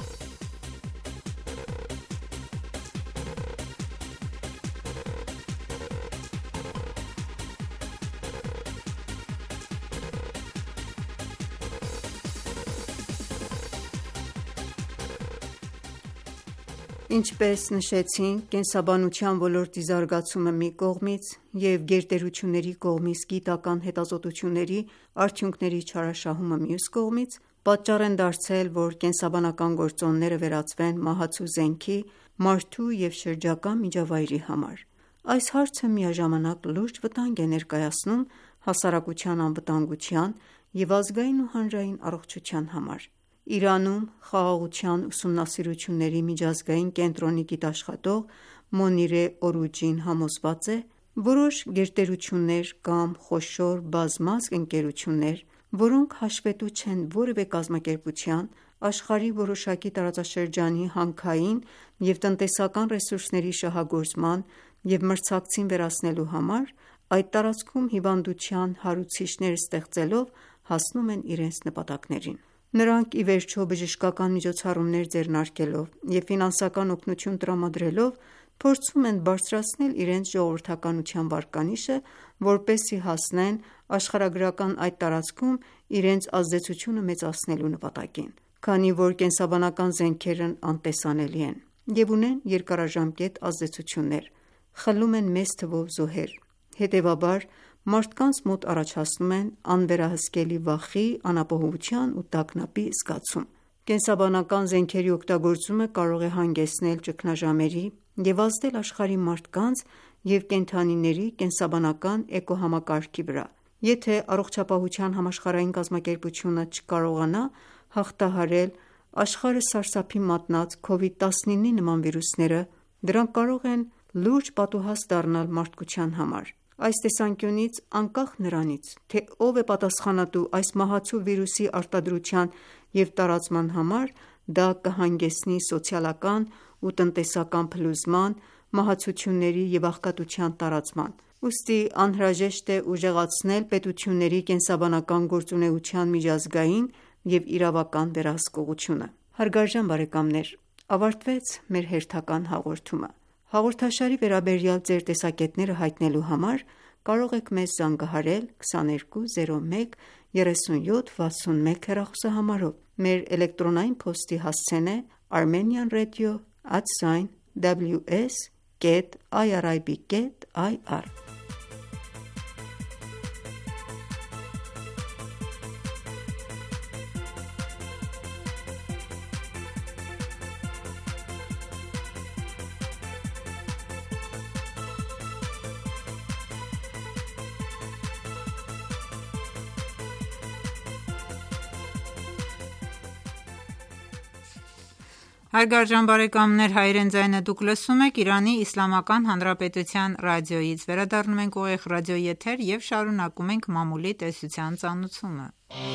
Ինչպես նշեցինք, կենսաբանության ոլորտի զարգացումը մի կողմից և գերտերությունների կողմից գիտական հետազոտությունների արդյունքների չարաշահումը մյուս կողմից, պատճառ են դարձել, որ կենսաբանական գործոնները վերածվեն մահացու զենքի մարդու և շրջակա միջավայրի համար: Այս հարցը միաժամանակ լուրջ վտանգ է ներկայացնում հասարակության անվտանգության և ազգային ու հանրային առողջության համար։ Իրանում Խաղաղության ուսումնասիրությունների միջազգային կենտրոնի գիտաշխատող Մոնիրե Օրուջին համոզված է. «Որոշ գերտերություններ կամ խոշոր բազմազգ ընկերություններ, որոնք հաշվետու չեն որևէ կազմակերպության, աշխարհի որոշակի տարածաշրջանի հանքային և տնտեսական ռեսուրսների շահագործման և մրցակցին վերացնելու համար, այդ տարածքում հիվանդության հարուցիչներ ստեղծելով հասնում են իրենց նպատակներին։ Նրանք ի վերջո բժշկական միջոցառումներ ձեռնարկելով և ֆինանսական օգնություն տրամադրելով փորձում են բարձրացնել իրենց ժողովրդականության վարկանիշը, որպեսզի հասնեն աշխարհագրական այդ տարածքում իրենց ազդեցությունը մեծացնելու նպատակին։ Քանի որ կենսաբանական զենքերն անտեսանելի են և ունեն երկարաժամկետ ազդեցություններ, խլում են մեծ թվով զոհեր, հետևաբար մարդկանց մոտ առաջացնում են անվերահսկելի վախի, անապահովության ու տագնապի զգացում։ Կենսաբանական զենքերի օգտագործումը կարող է հանգեցնել ճգնաժամերի և ազդել աշխարհի մարդկանց և կենդանիների կենսաբանական էկոհամակարգի վրա։ Եթե Առողջապահության համաշխարհային կազմակերպությունը չկարողանա հաղթահարել աշխարհը սարսափի մատնած քովիդ տասնինը նման վիրուսները, դրանք կարող են լուրջ պատուհաս դառնալ մարդկության համար։ Այս տեսանկյունից, անկախ նրանից, թե ով է պատասխանատու այս մահացու վիրուսի արտադրության և տարածման համար, դա կհանգեցնի սոցիալական ու տնտեսական փլուզման, մահացությունների և աղքատության տարածման։ Ուստի անհրաժեշտ է ուժեղացնել պետությունների կենսաբանական գործունեության միջազգային և իրավական վերահսկողությունը։ Հարգարժան բարեկամներ, ավարտվեց մեր հերթական հաղորդումը։ Հաղորդաշարի վերաբերյալ ձեր տեսակետները հայտնելու համար կարող եք մեզ զանգահարել քսաներկու զիրո մեկ երեսունյոթ վաթսունմեկ հեռախոսահամարով։ Մեր էլեկտրոնային փոստի հասցեն է armenian radio at w s dot irib dot i r։ Հարգարժան բարեկամներ, Հայրեն ձայնը դուք լսում եք Իրանի Իսլամական Հանրապետության ռադիոյից։ Վերադառնում ենք ուղիղ ռադիոյի եթեր և շարունակում ենք մամուլի տեսության ծանուցումը։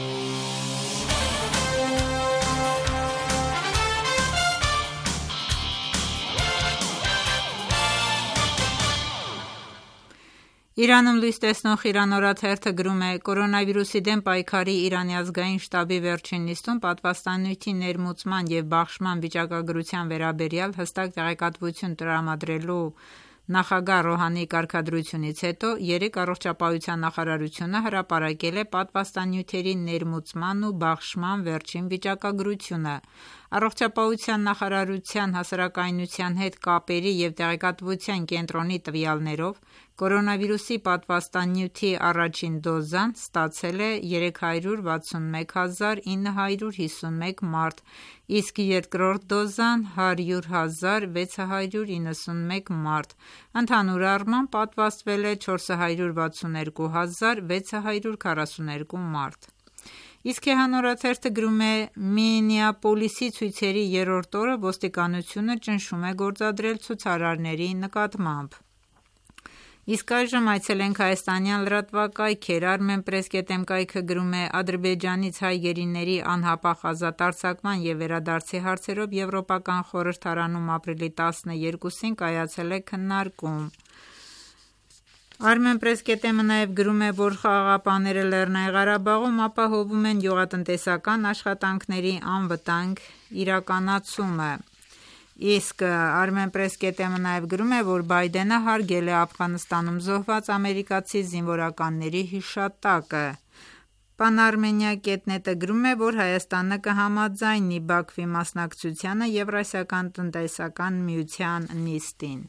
Իրանում լույս տեսնող «Իրան» օրաթերթը գրում է. «Կորոնավիրուսի դեմ պայքարի Իրանի ազգային շտաբի վերջին նիստում պատվաստանյութի ներմուծման և բաշխման վիճակագրության վերաբերյալ հստակ տեղեկատվություն տրամադրելու նախագահ Ռոհանիի կարգադրությունից հետո երեկ Առողջապահության նախարարությունը հրապարակել է պատվաստանյութերի ներմուծման ու բաշխման վերջին վիճակագրությունը։ Առողջապահության նախարարության հասարակայնության հետ կապերի և տեղեկատվության կենտրոնի տվյալներով կորոնավիրուսի պատվաստանյութի առաջին դոզան ստացել է երեք հարյուր վաթսունմեկ հազար ինը հարյուր հիսունմեկ մարդ, իսկ երկրորդ դոզան հարյուր հազար վեց հարյուր իննսունմեկ մարդ։ Ընդհանուր առմամբ պատվաստվել է չորս հարյուր վաթսուներկու հազար վեց հարյուր քառասուներկու մարդ»։ Իսկ «Քեհան» օրաթերթը գրում է. «Մինեապոլիսի ցույցերի երրորդ օրը ոստիկանությունը ճնշում է գործադրել ցուցարարների նկատմամբ»։ Իսկ այժմ այցելենք հայաստանյան լրատվակայքեր։ Armenpress dot am կայքը գրում է. «Ադրբեջանից հայ գերիների անհապաղ ազատ արձակման և վերադարձի հարցերով Եվրոպական խորհրդարանում ապրիլի տասներկուսին կայացել է քննարկում»։ Armenpress dot am-ը նաև գրում է, որ խաղաղապահները Լեռնային Ղարաբաղում ապահովում են գյուղատնտեսական աշխատանքների անվտանգ իրականացումը։ Իսկ Armenpress dot am-ը նաև գրում է, որ Բայդենը հարգել է Աֆղանստանում զոհված ամերիկացի զինվորականների հիշատակը։ Pannarmenia dot net-ը գրում է, որ Հայաստանը կհամաձայնի Բաքվի մասնակցությանը Եվրասիական տնտեսական միության նիստին։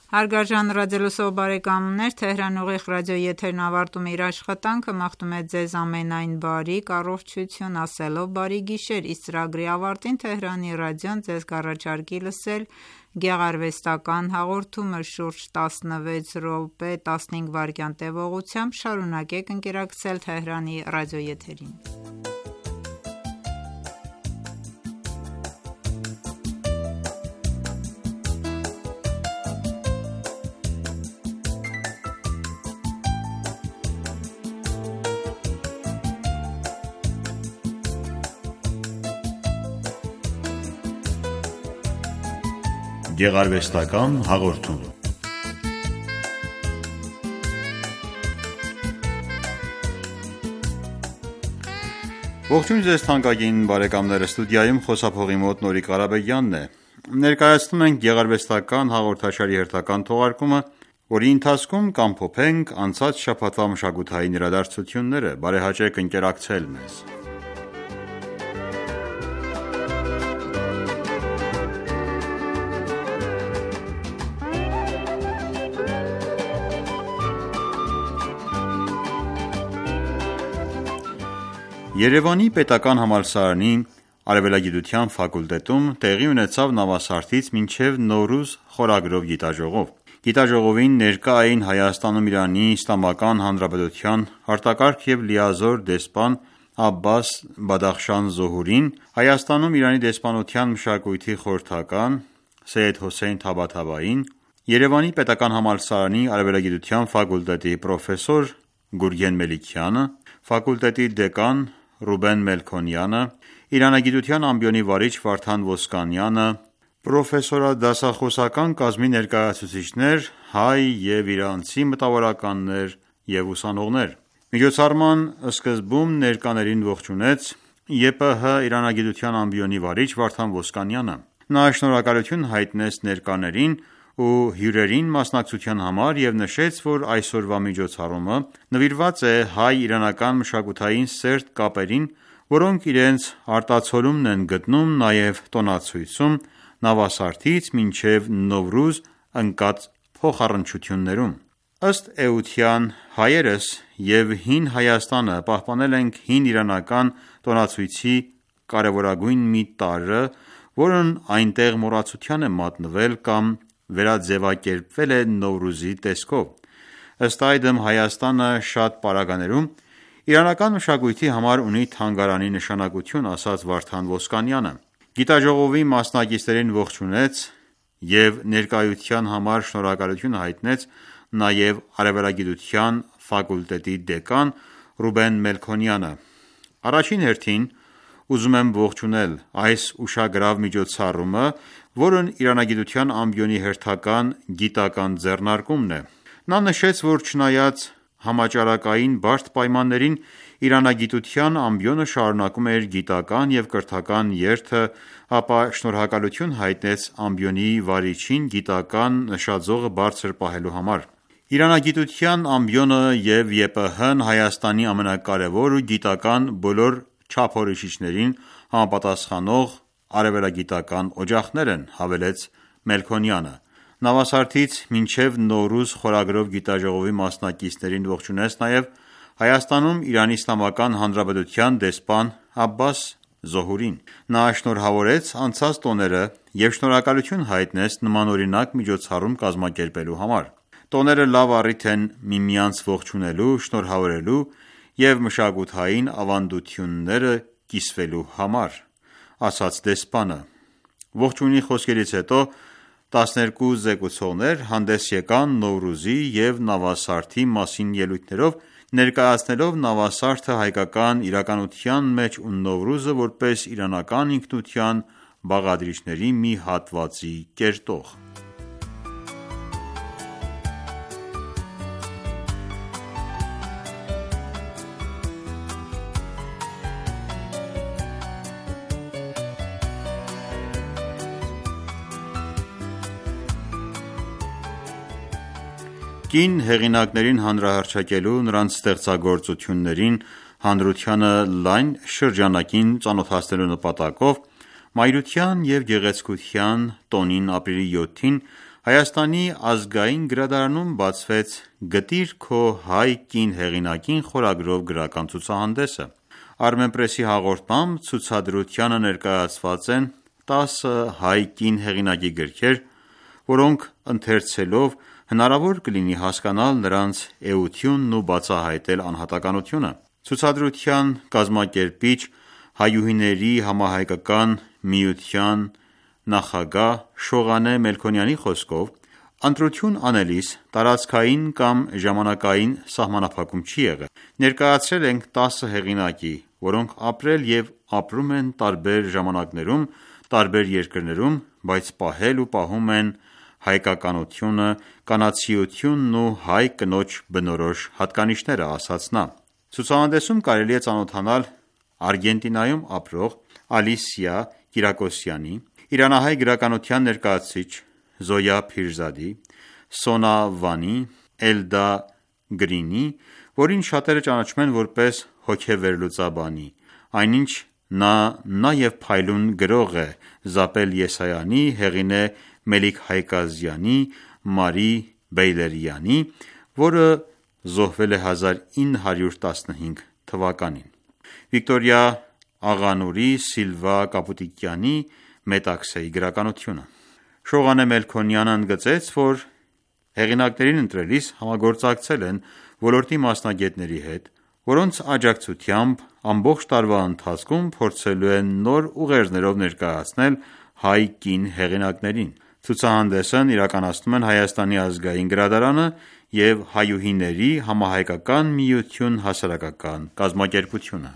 Հարգարժան ռադիոլսող բարեկամներ, Թեհրան ուղիղ ռադիոյի եթերն ավարտում է իր աշխատանքը, մաղթում է ձեզ ամենայն բարիք, առողջություն, ասելով բարի գիշեր, իսկ ծրագրի ավարտին Թեհրանի ռադիոն ձեզ կառաջարկի լսել գեղարվեստական հաղորդումը շուրջ տասնվեց րոպե տասնհինգ վայրկյան տևողությամբ, շարունակեք ընկերակցել Թեհրանի ռադիոեթերին։ Գեղարվեստական հաղորդում։ Ողջույն ձեզ թանկագին բարեկամներ, ստուդիայում խոսափողի մոտ Նորիկ Ղարաբեգյանն է։ Ներկայացնում ենք գեղարվեստական հաղորդաշարի հերթական թողարկումը, որի ընթացքում կամփոփենք անցած շաբաթվա մշակութային իրադարձությունները։ Բարեհաճեք ընկերակցել մեզ։ Երևանի պետական համալսարանի արևելագիտության ֆակուլտետում տեղի ունեցավ նավասարդից մինչև Նովրուզ խորագրով գիտաժողով։ Գիտաժողովին ներկա էին Հայաստանում Իրանի Իսլամական Հանրապետության արտակարգ և լիազոր դեսպան Աբբաս Բադախշան Զոհուրին, Հայաստանում Իրանի դեսպանության մշակույթի խորհրդական Սեյեդ Հոսեյն Թաբաթաբային, Երևանի պետական համալսարանի արևելագիտության ֆակուլտետի պրոֆեսոր Գուրգեն Մելիքյանը, ֆակուլտետի դեկան Ռուբեն Մելքոնյանը, իրանագիտության ամբիոնի վարիչ Վարդան Ոսկանյանը, պրոֆեսորադասախոսական կազմի ներկայացուցիչներ, հայ և իրանցի մտավորականներ և ուսանողներ։ Միջոցառման սկզբում ներկաներին ողջունեց ԵՊՀ իրանագիտության ամբիոնի վարիչ Վարդան Ոսկանյանը։ Նա շնորհակալություն հայտնեց ներկաներին ու հյուրերին մասնակցության համար և նշեց, որ այսօրվա միջոցառումը նվիրված է հայ-իրանական մշակութային սերտ կապերին, որոնք իրենց արտացոլումն են գտնում նաև տոնացույցում նավասարդից մինչև Նովրուզ ընկած փոխառնչություններում։ Ըստ էության հայերս և հին Հայաստանը պահպանել ենք հին իրանական տոնացույցի կարևորագույն մի տարրը, որն այնտեղ մոռացության է մատնվել կամ վերաձևակերպվել է Նովրուզի տեսքով։ Ըստ այդմ Հայաստանը շատ պարագաներում իրանական մշակույթի համար ունի թանգարանի նշանակություն, ասաց Վարդան Ոսկանյանը։ Գիտաժողովի մասնակիցներին ողջունեց և ներկայության համար շնորհակալություն հայտնեց նաև արևելագիտության ֆակուլտետի դեկան Ռուբեն Մելքոնյանը։ Առաջին հերթին ուզում եմ ողջունել այս ուշագրավ միջոցառումը, որն իրանագիտության ամբիոնի հերթական գիտական ձեռնարկումն է։ Նա նշեց, որ չնայած համաճարակային բարդ պայմաններին, իրանագիտության ամբիոնը շարունակում է իր գիտական և կրթական երթը, ապա շնորհակալություն հայտնեց ամբիոնի վարիչին գիտական նշաձողը բարձր պահելու համար։ Իրանագիտության ամբիոնը և ԵՊՀ-ն Հայաստանի ամենակարևոր ու գիտական բոլոր չափորոշիչներին համապատասխանող արևելագիտական օջախներ են, հավելեց Մելքոնյանը։ Նավասարդից մինչև Նովրուզ խորագրով գիտաժողովի մասնակիցներին ողջունեց նաև Հայաստանում Իրանի Իսլամական Հանրապետության դեսպան Աբբաս Զոհուրին։ Նա շնորհավորեց անցած տոները և շնորհակալություն հայտնեց նմանօրինակ միջոցառում կազմակերպելու համար։ Տոները լավ առիթ են միմյանց ողջունելու, շնորհավորելու և մշակութային ավանդությունները կիսվելու համար, ասաց դեսպանը։ Ողջույնի խոսքերից հետո տասներկու զեկուցողներ հանդես եկան Նովրուզի և նավասարդի մասին ելույթներով, ներկայացնելով նավասարդը հայկական իրականության մեջ ու Նովրուզը որպես իրանական ինքնության բաղադրիչների մի հատվածի կերտող։ Կին հեղինակներին հանրահռչակելու, նրանց ստեղծագործություններին հանրությանը լայն շրջանակին ծանոթացնելու նպատակով Մայրության և գեղեցկության տոնին ապրիլի յոթին Հայաստանի ազգային գրադարանում բացվեց «Գտիր քո հայ կին հեղինակին» խորագրով գրական ցուցահանդեսը։ Armenpress-ի հաղորդմամբ ցուցադրությանը ներկայացված են տասը հայ կին հեղինակի գրքեր, որոնք ընթերցելով հնարավոր կլինի հասկանալ նրանց էությունն ու բացահայտել անհատականությունը։ Ցուցադրության կազմակերպիչ Հայուհիների համահայկական միության նախագահ Շողանե Մելքոնյանի խոսքով, ընտրություն անելիս տարածքային կամ ժամանակային սահմանափակում չի եղել։ Ներկայացրել ենք տասը հեղինակի, որոնք ապրել և ապրում են տարբեր ժամանակներում, տարբեր երկրներում, բայց պահել ու պահում են հայկականությունը, կանացիությունն ու հայ կնոջ բնորոշ հատկանիշները, ասաց նա։ Ցուցահանդեսում կարելի է ծանոթանալ Արգենտինայում ապրող Ալիսիա Կիրակոսյանի, իրանահայ գրականության ներկայացուցիչ Զոյա Փիրզադի, Սոնա Վանի, Էլդա Գրինի, որին շատերը ճանաչում են որպես հոգեվերլուծաբանի, այնինչ նա նաև փայլուն գրող է Զապել Եսայանի, հեղին է Մելիք Հայկազյանի, Մարի Բեյլերյանի, որը զոհվել է հազար ինը հարյուր տասնհինգ թվականին։ Վիկտորիա Աղանուրի Սիլվա Կապուտիկյանի Մետաքսեի գրականությունը։ Շողանե Մելքոնյանը ընդգծեց, որ հեղինակներին ընտրելիս համագործակցել են ոլորտի մասնագետների հետ, որոնց աջակցությամբ ամբողջ տարվա ընթացքում փորձելու են նոր ուղերձներով ներկայացնել հայ կին հեղինակներին։ Ցուցահանդեսն իրականացնում են Հայաստանի ազգային գրադարանը և Հայուհիների համահայկական միություն հասարակական կազմակերպությունը։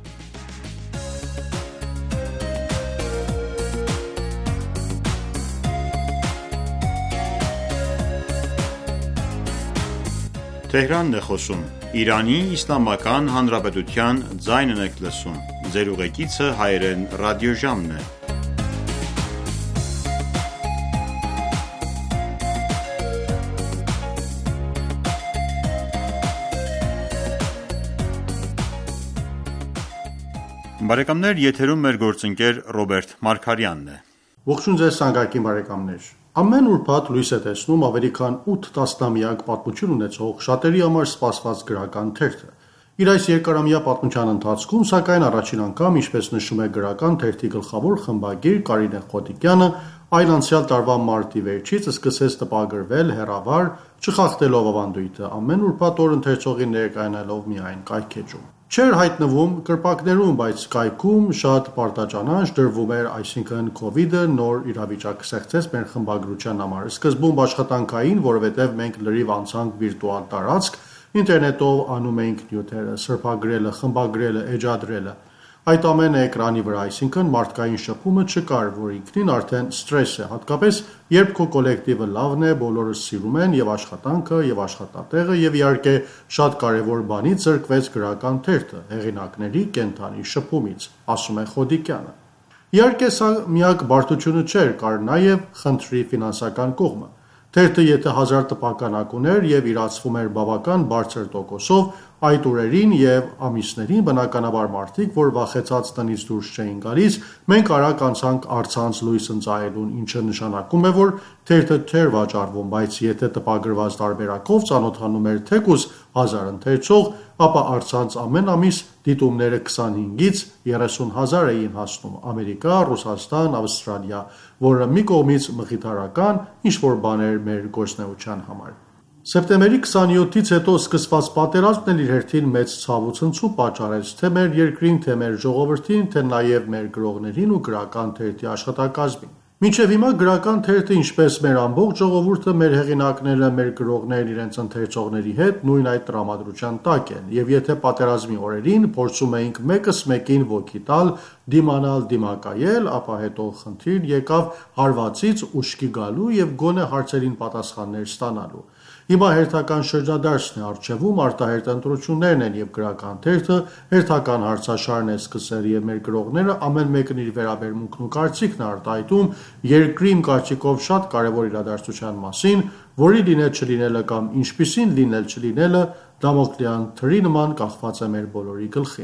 Բարեկամներ, եթերում մեր գործընկեր Ռոբերտ Մարգարյանն է։ Ողջույն ձեզ թանկագին բարեկամներ։ Ամեն ուրբաթ լույս է տեսնում ավելի քան ութ տասնամյակ պատմություն ունեցող շատերի համար սպասված գրական թերթը։ Իր այս երկարամյա պատմության ընթացքում, սակայն առաջին անգամ, ինչպես նշում է գրական թերթի գլխավոր խմբագիր Կարինե Խոտիկյանը, այլ անցյալ տարվա մարտի վերջից սկսեց տպագրվել հեռավար, չխախտելով ավանդույթը, ամեն ուրբաթ օր ընթերցողին ներկայանալով միայն կայքեջում։ Չէր հայտնվում կրպակներում, բայց կայքում շատ պարտաճանաչ դրվում էր, այսինքն Քովիդը նոր իրավիճակ ստեղծեց մեր խմբագրության համար։ Սկզբում աշխատանքային, որովհետև մենք լրիվ անցանք վիրտուալ տարածք, ինտերնետով անում էինք նյութերը, սրբագրելը, խմբագրելը, էջադրելը։ Այդ ամենը էկրանի վրա, այսինքն մարդկային շփումը չկար, որ ինքնին արդեն ստրես է, հատկապես երբ քո կոլեկտիվը լավն է, բոլորը սիրում են եւ աշխատանքը, եւ աշխատատեղը, եւ իհարկե շատ կարեւոր բանից զրկվեց գրական թերթը, հեղինակների կենթանի շփումից, ասում է Խոտիկյանը։ Իհարկե սա միակ բարդությունը չէր, կար նաեւ խնդրի ֆինանսական կողմը։ Թերթը եթե հազար տպականակ ուներ եւ իրացվում էր բավական բարձր տոկոսով, այդ օրերին եւ ամիսներին բնականաբար մարդիկ, որ վախեցած տնից դուրս չէին գալիս, մենք արագ անցանք առցանց լույս ընծայելուն, ինչը նշանակում է, որ թերթը չէր վաճառվում, բայց եթե տպագրված տարբերակով ծանոթանում էր թեկուզ հազար ընթերցող, ապա առցանց ամեն ամիս դիտումները քսանհինգից երեսուն հազար էին հասնում՝ Ամերիկա, Ռուսաստան, Ավստրալիա, որը մի կողմից մխիթարական ինչ-որ բան էր մեր գործունեության համար։ Սեպտեմբերի քսանյոթից հետո սկսված պատերազմն էլ իր հերթին մեծ ցավ ու ցնցում պատճառեց թե մեր երկրին, թե մեր ժողովրդին, թե նաև մեր գրողներին ու գրական թերթի աշխատակազմին։ Մինչև հիմա գրական թերթը, ինչպես մեր ամբողջ ժողովուրդը, մեր հեղինակները, մեր գրողներն իրենց ընթերցողների հետ նույն այդ տրամադրության տակ են, եւ եթե պատերազմի օրերին փորձում էինք մեկս մեկին ոգի տալ, դիմանալ, դիմակայել, ապա հետո խնդիր եկավ հարվածից ուշքի գալու եւ գոնե հարցերին պատասխաններ ստանալու։ Հիմա հերթական շրջադարձն է առջևում, արտահերթ ընտրություններն են եւ գրական թերթը հերթական հարցաշարն է սկսել եւ մեր գրողները ամեն մեկն իր վերաբերմունքն ու կարծիքն արտահայտում երկրին կարծիքով շատ կարեւոր իրադարձության մասին, որի լինել չլինելը կամ ինչպիսին լինել չլինելը Դամոկլեան թրի նման կախված է մեր բոլորի գլխին։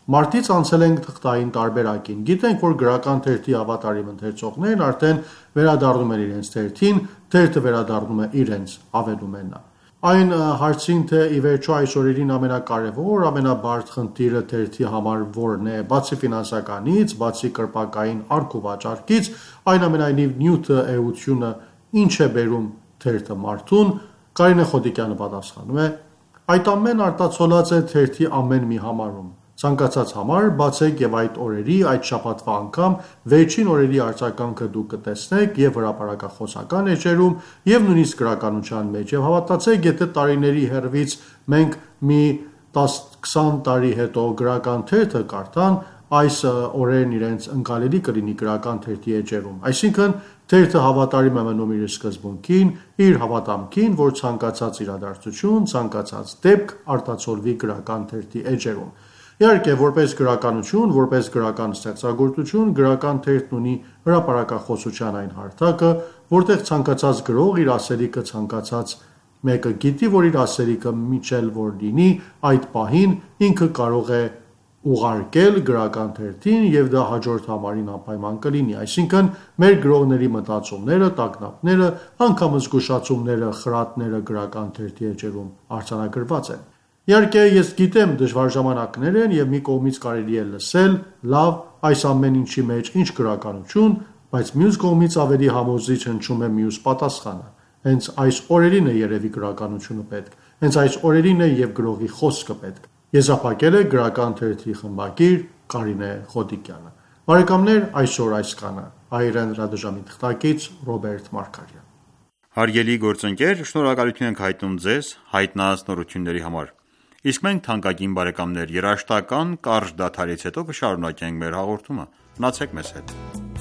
Մարտից անցել ենք թղթային տարբերակին։ Գիտենք, որ գրական թերթի հավատարիմ ընթերցողներն արդեն վերադառնում են իրենց թերթին, թերթը վերադառնում է իրենց, ավելում է նա։ Այն հարցին, թե ի վերջո այս օրերին ամենակարևոր, ամենաբարդ խնդիրը թերթի համար որն է, բացի ֆինանսականից, բացի կրպակային առք ու վաճառքից, այնուամենայնիվ նյութը, էությունը ինչ է բերում թերթը մարդուն, Կարինե Խոդիկյանը պատասխանում է. Այդ ամեն արտացոլած է թերթի ամեն մի համարում։ Ցանկացած համար բացեք եւ այդ օրերի, այդ շաբաթվա անգամ վերջին օրերի արձագանքը դուք կտեսնեք եւ հրապարակախոսական էջերում եւ նույնիսկ գրականության մեջ եւ հավատացեք, եթե տարիների հեռվից մենք մի տասը քսան տարի հետո գրական թերթը կարդան, այս օրերն իրենց ընկալելի կլինի գրական թերթի էջերում։ Այսինքն թերթը հավատարիմ է մնում իր սկզբունքին, իր հավատամքին, որ ցանկացած իրադարձություն, ցանկացած դեպք արտացոլվի գրական թերթի էջերում։ Իհարկե, որպես գրականություն, որպես գրական ստեղծագործություն, գրական թերթն ունի հրապարակախոսության այն հարթակը, որտեղ ցանկացած գրող իր ասելիքը ցանկացած մեկը գիտի, որ իր ասելիքը միչել որ լինի, այդ պահին ինքը կարող է ուղարկել գրական թերթին եւ դա հաջորդ համարին անպայման կլինի։ Այսինքն, մեր գրողների մտածումները, տագնապները, անգամ զգուշացումները, խրատները գրական թերթի էջերում արձանագրված են։ Իհարկե, ես գիտեմ դժվար ժամանակներ են եւ մի կողմից կարելի է լսել, լավ, այս ամեն ինչի մեջ ինչ գրականություն, բայց մյուս կողմից ավելի համոզիչ հնչում է մյուս պատասխանը։ Հենց այս օրերին է երևի գրականությունը պետք։ Հենց այս օրերին է եւ գրողի խոսքը պետք։ Եզրափակել է գրական թերթի խմբագիր Կարինե Խոդիկյանը։ Բարեկամներ, այսօր այսքանը։ Հայերեն ռադիոժամի թղթակից Ռոբերտ Մարգարյան։ Հարգելի գործընկեր, շնորհակալություն ենք հայտնում ձեզ հայտնած նորությունների համար։ Իսկ մենք թանկագին բարեկամներ, երաժշտական կարճ դադարից հետո կշարունակենք մեր հաղորդումը։ Մնացեք մեզ հետ։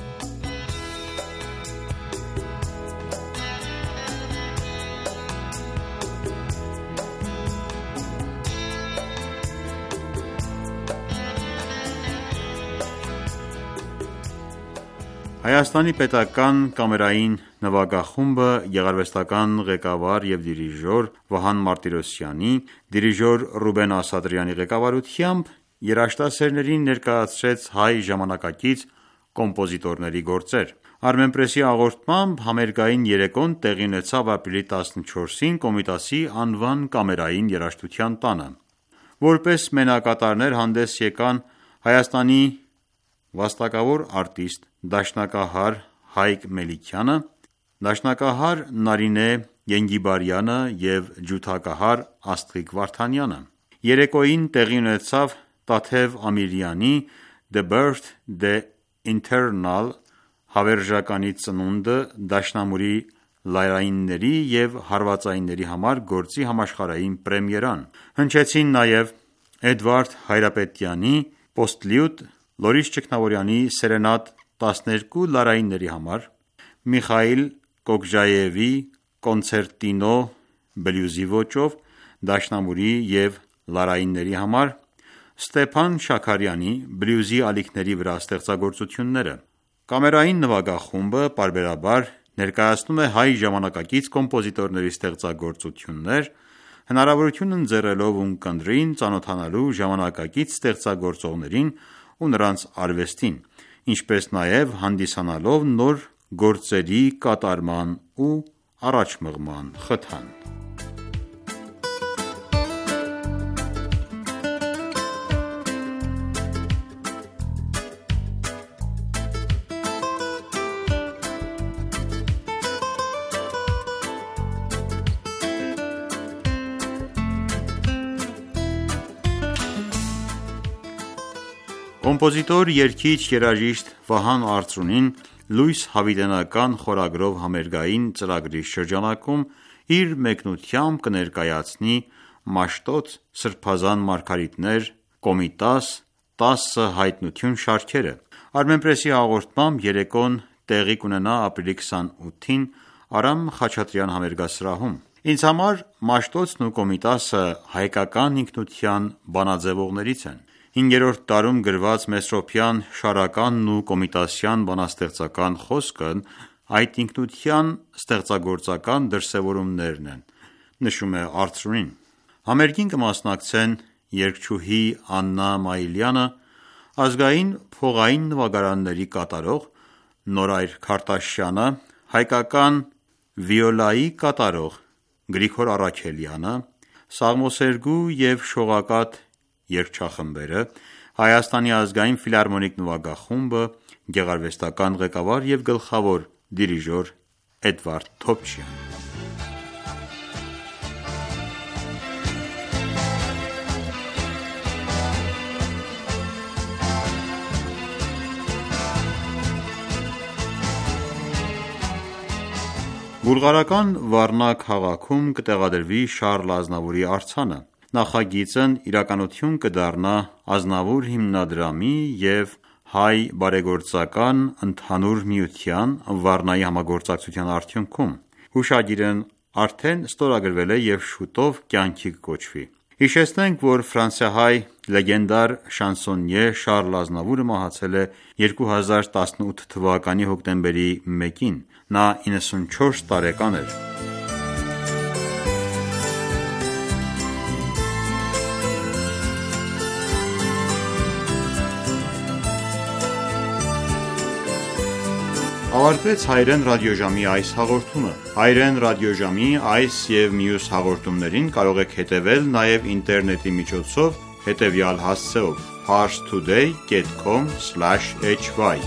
Հայաստանի պետական կամերային նվագախումբը գեղարվեստական ղեկավար եւ դիրիժոր Վահան Մարտիրոսյանի, դիրիժոր Ռուբեն Ասատրյանի ղեկավարությամբ երաժշտասերներին ներկայացրեց հայ ժամանակակից կոմպոզիտորների գործեր։ Armenpress-ի հաղորդմամբ համերգային երեկոն տեղի ունեցավ ապրիլի տասնչորսին Կոմիտասի անվան կամերային երաժշտության տանը։ Որպես մենակատարներ հանդես եկան Հայաստանի վաստակավոր արտիստ դաշնակահար Հայկ Մելիքյանը, դաշնակահար Նարինե Ենգիբարյանը և ջութակահար Աստղիկ Վարդանյանը։ Երեկոյին տեղի ունեցավ Տաթև Ամիրյանի The Birth, the Eternal հավերժականի ծնունդը դաշնամուրի լայրայինների և հարվածայինների համար գործի համաշխարհային պրեմիերան։ Հնչեցին նաև Էդվարդ Հայրապետյանի Պոստլյուտ, Լորիս Ճգնավորյանի Սերենատ տասներկու լարայինների համար, Միխայիլ Կոկժայևի կոնցերտինո բլյուզի ոճով դաշնամուրի և լարայինների համար, Ստեփան Շաքարյանի բլյուզի ալիքների վրա ստեղծագործությունները։ Կամերային նվագախումբը պարբերաբար ներկայացնում է հայ ժամանակակից կոմպոզիտորների ստեղծագործություններ, հնարավորություն ընձեռելով ունկնդրին ծանոթանալու ժամանակակից ստեղծագործողներին ու նրանց արվեստին, ինչպես նաև հանդիսանալով նոր գործերի կատարման ու առաջմղման խթան։ Կոմպոզիտոր, երգիչ, երաժիշտ Վահան Արծրունին լույս հավիտենական խորագրով համերգային ծրագրի շրջանակում իր մեկնությամբ կներկայացնի Մաշտոց սրբազան մարգարիտներ Կոմիտաս տասը հայտնություն շարքերը։ Armenpress-ի հաղորդմամբ երեկոն տեղի կունենա ապրիլի քսանութին Արամ Խաչատրյան համերգասրահում։ Ինձ համար Մաշտոցն ու Կոմիտասը հայկական ինքնության բանաձևողներից են։ Հինգերորդ դարում գրված Մեսրոպյան շարականն ու Կոմիտասյան բանաստեղծական խոսքն այդ ինքնության ստեղծագործական դրսևորումներն են, նշում է Արծրունին։ Համերգին կմասնակցեն երգչուհի Աննա Մայիլյանը, ազգային փողային նվագարանների կատարող Նորայր Քարտաշյանը, հայկական վիոլայի կատարող Գրիգոր Առաքելյանը, սաղմոսերգու և շողակաթ երգչախմբերը, Հայաստանի ազգային ֆիլհարմոնիկ նվագախումբը, գեղարվեստական ղեկավար և գլխավոր դիրիժոր Էդվարդ Թոփչյան։ Բուլղարական Վառնա քաղաքում կտեղադրվի Շառլ Ազնավուրի արձանը։ Նախագիծն իրականություն կդառնա Ազնավուր հիմնադրամի և Հայ բարեգործական ընդհանուր միության Վառնայի համագործակցության արդյունքում։ Հուշագիրն արդեն ստորագրվել է և շուտով կյանքի կկոչվի։ Հիշեցնենք, որ ֆրանսիահայ լեգենդար շանսոնյե Շառլ Ազնավուրը մահացել է երկու հազար տասնութ թվականի հոկտեմբերի մեկին։ Նա իննսունչորս տարեկան էր։ Ավարտվեց հայրեն ռադիոժամի այս հաղորդումը։ Հայրեն ռադիոժամի այս և մյուս հաղորդումներին կարող եք հետևել նաև ինտերնետի միջոցով հետևյալ հասցեով՝ parstoday dot com slash h y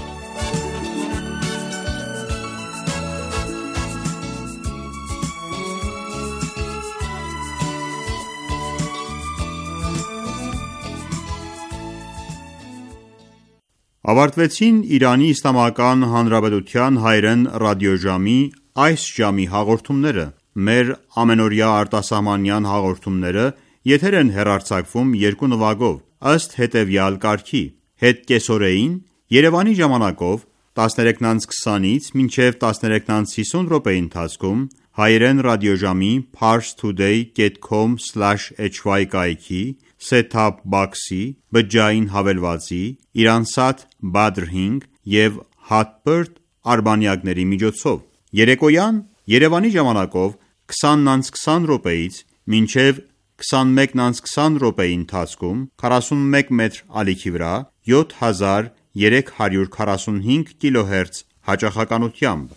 Ավարտվեցին Իրանի Իսլամական Հանրապետության հայրեն ռադիոժամի այս ժամի հաղորդումները։ Մեր ամենօրյա արտասահմանյան հաղորդումները եթեր են հեռարձակվում երկու նվագով, ըստ հետևյալ կարգի. հետ կեսօրեին Երևանի ժամանակով տասներեքն քսանից մինչև տասներեքն հիսուն րոպեի ընթացքում հայրեն ռադիոժամի parstoday dot com slash h y կայքի, set-top box-ի, բջջային հավելվածի, Իրանսատ Badr հինգ և Hotbird արբանյակների միջոցով։ Երեկոյան Երևանի ժամանակով քսանն քսան րոպեից մինչև քսանմեկն քսան րոպեի ընթացքում քառասունմեկ մետր ալիքի վրա յոթ հազար երեք հարյուր քառասունհինգ կիլոհերց հաճախականությամբ։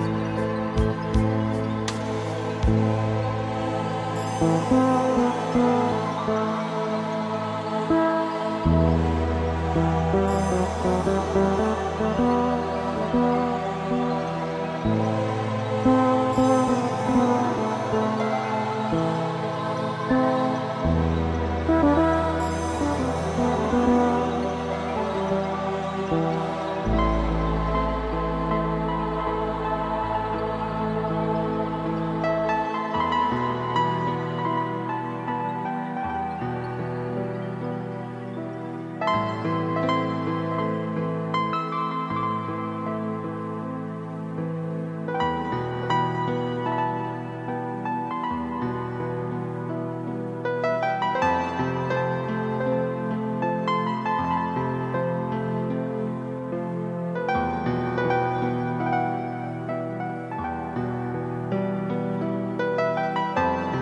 Thank you.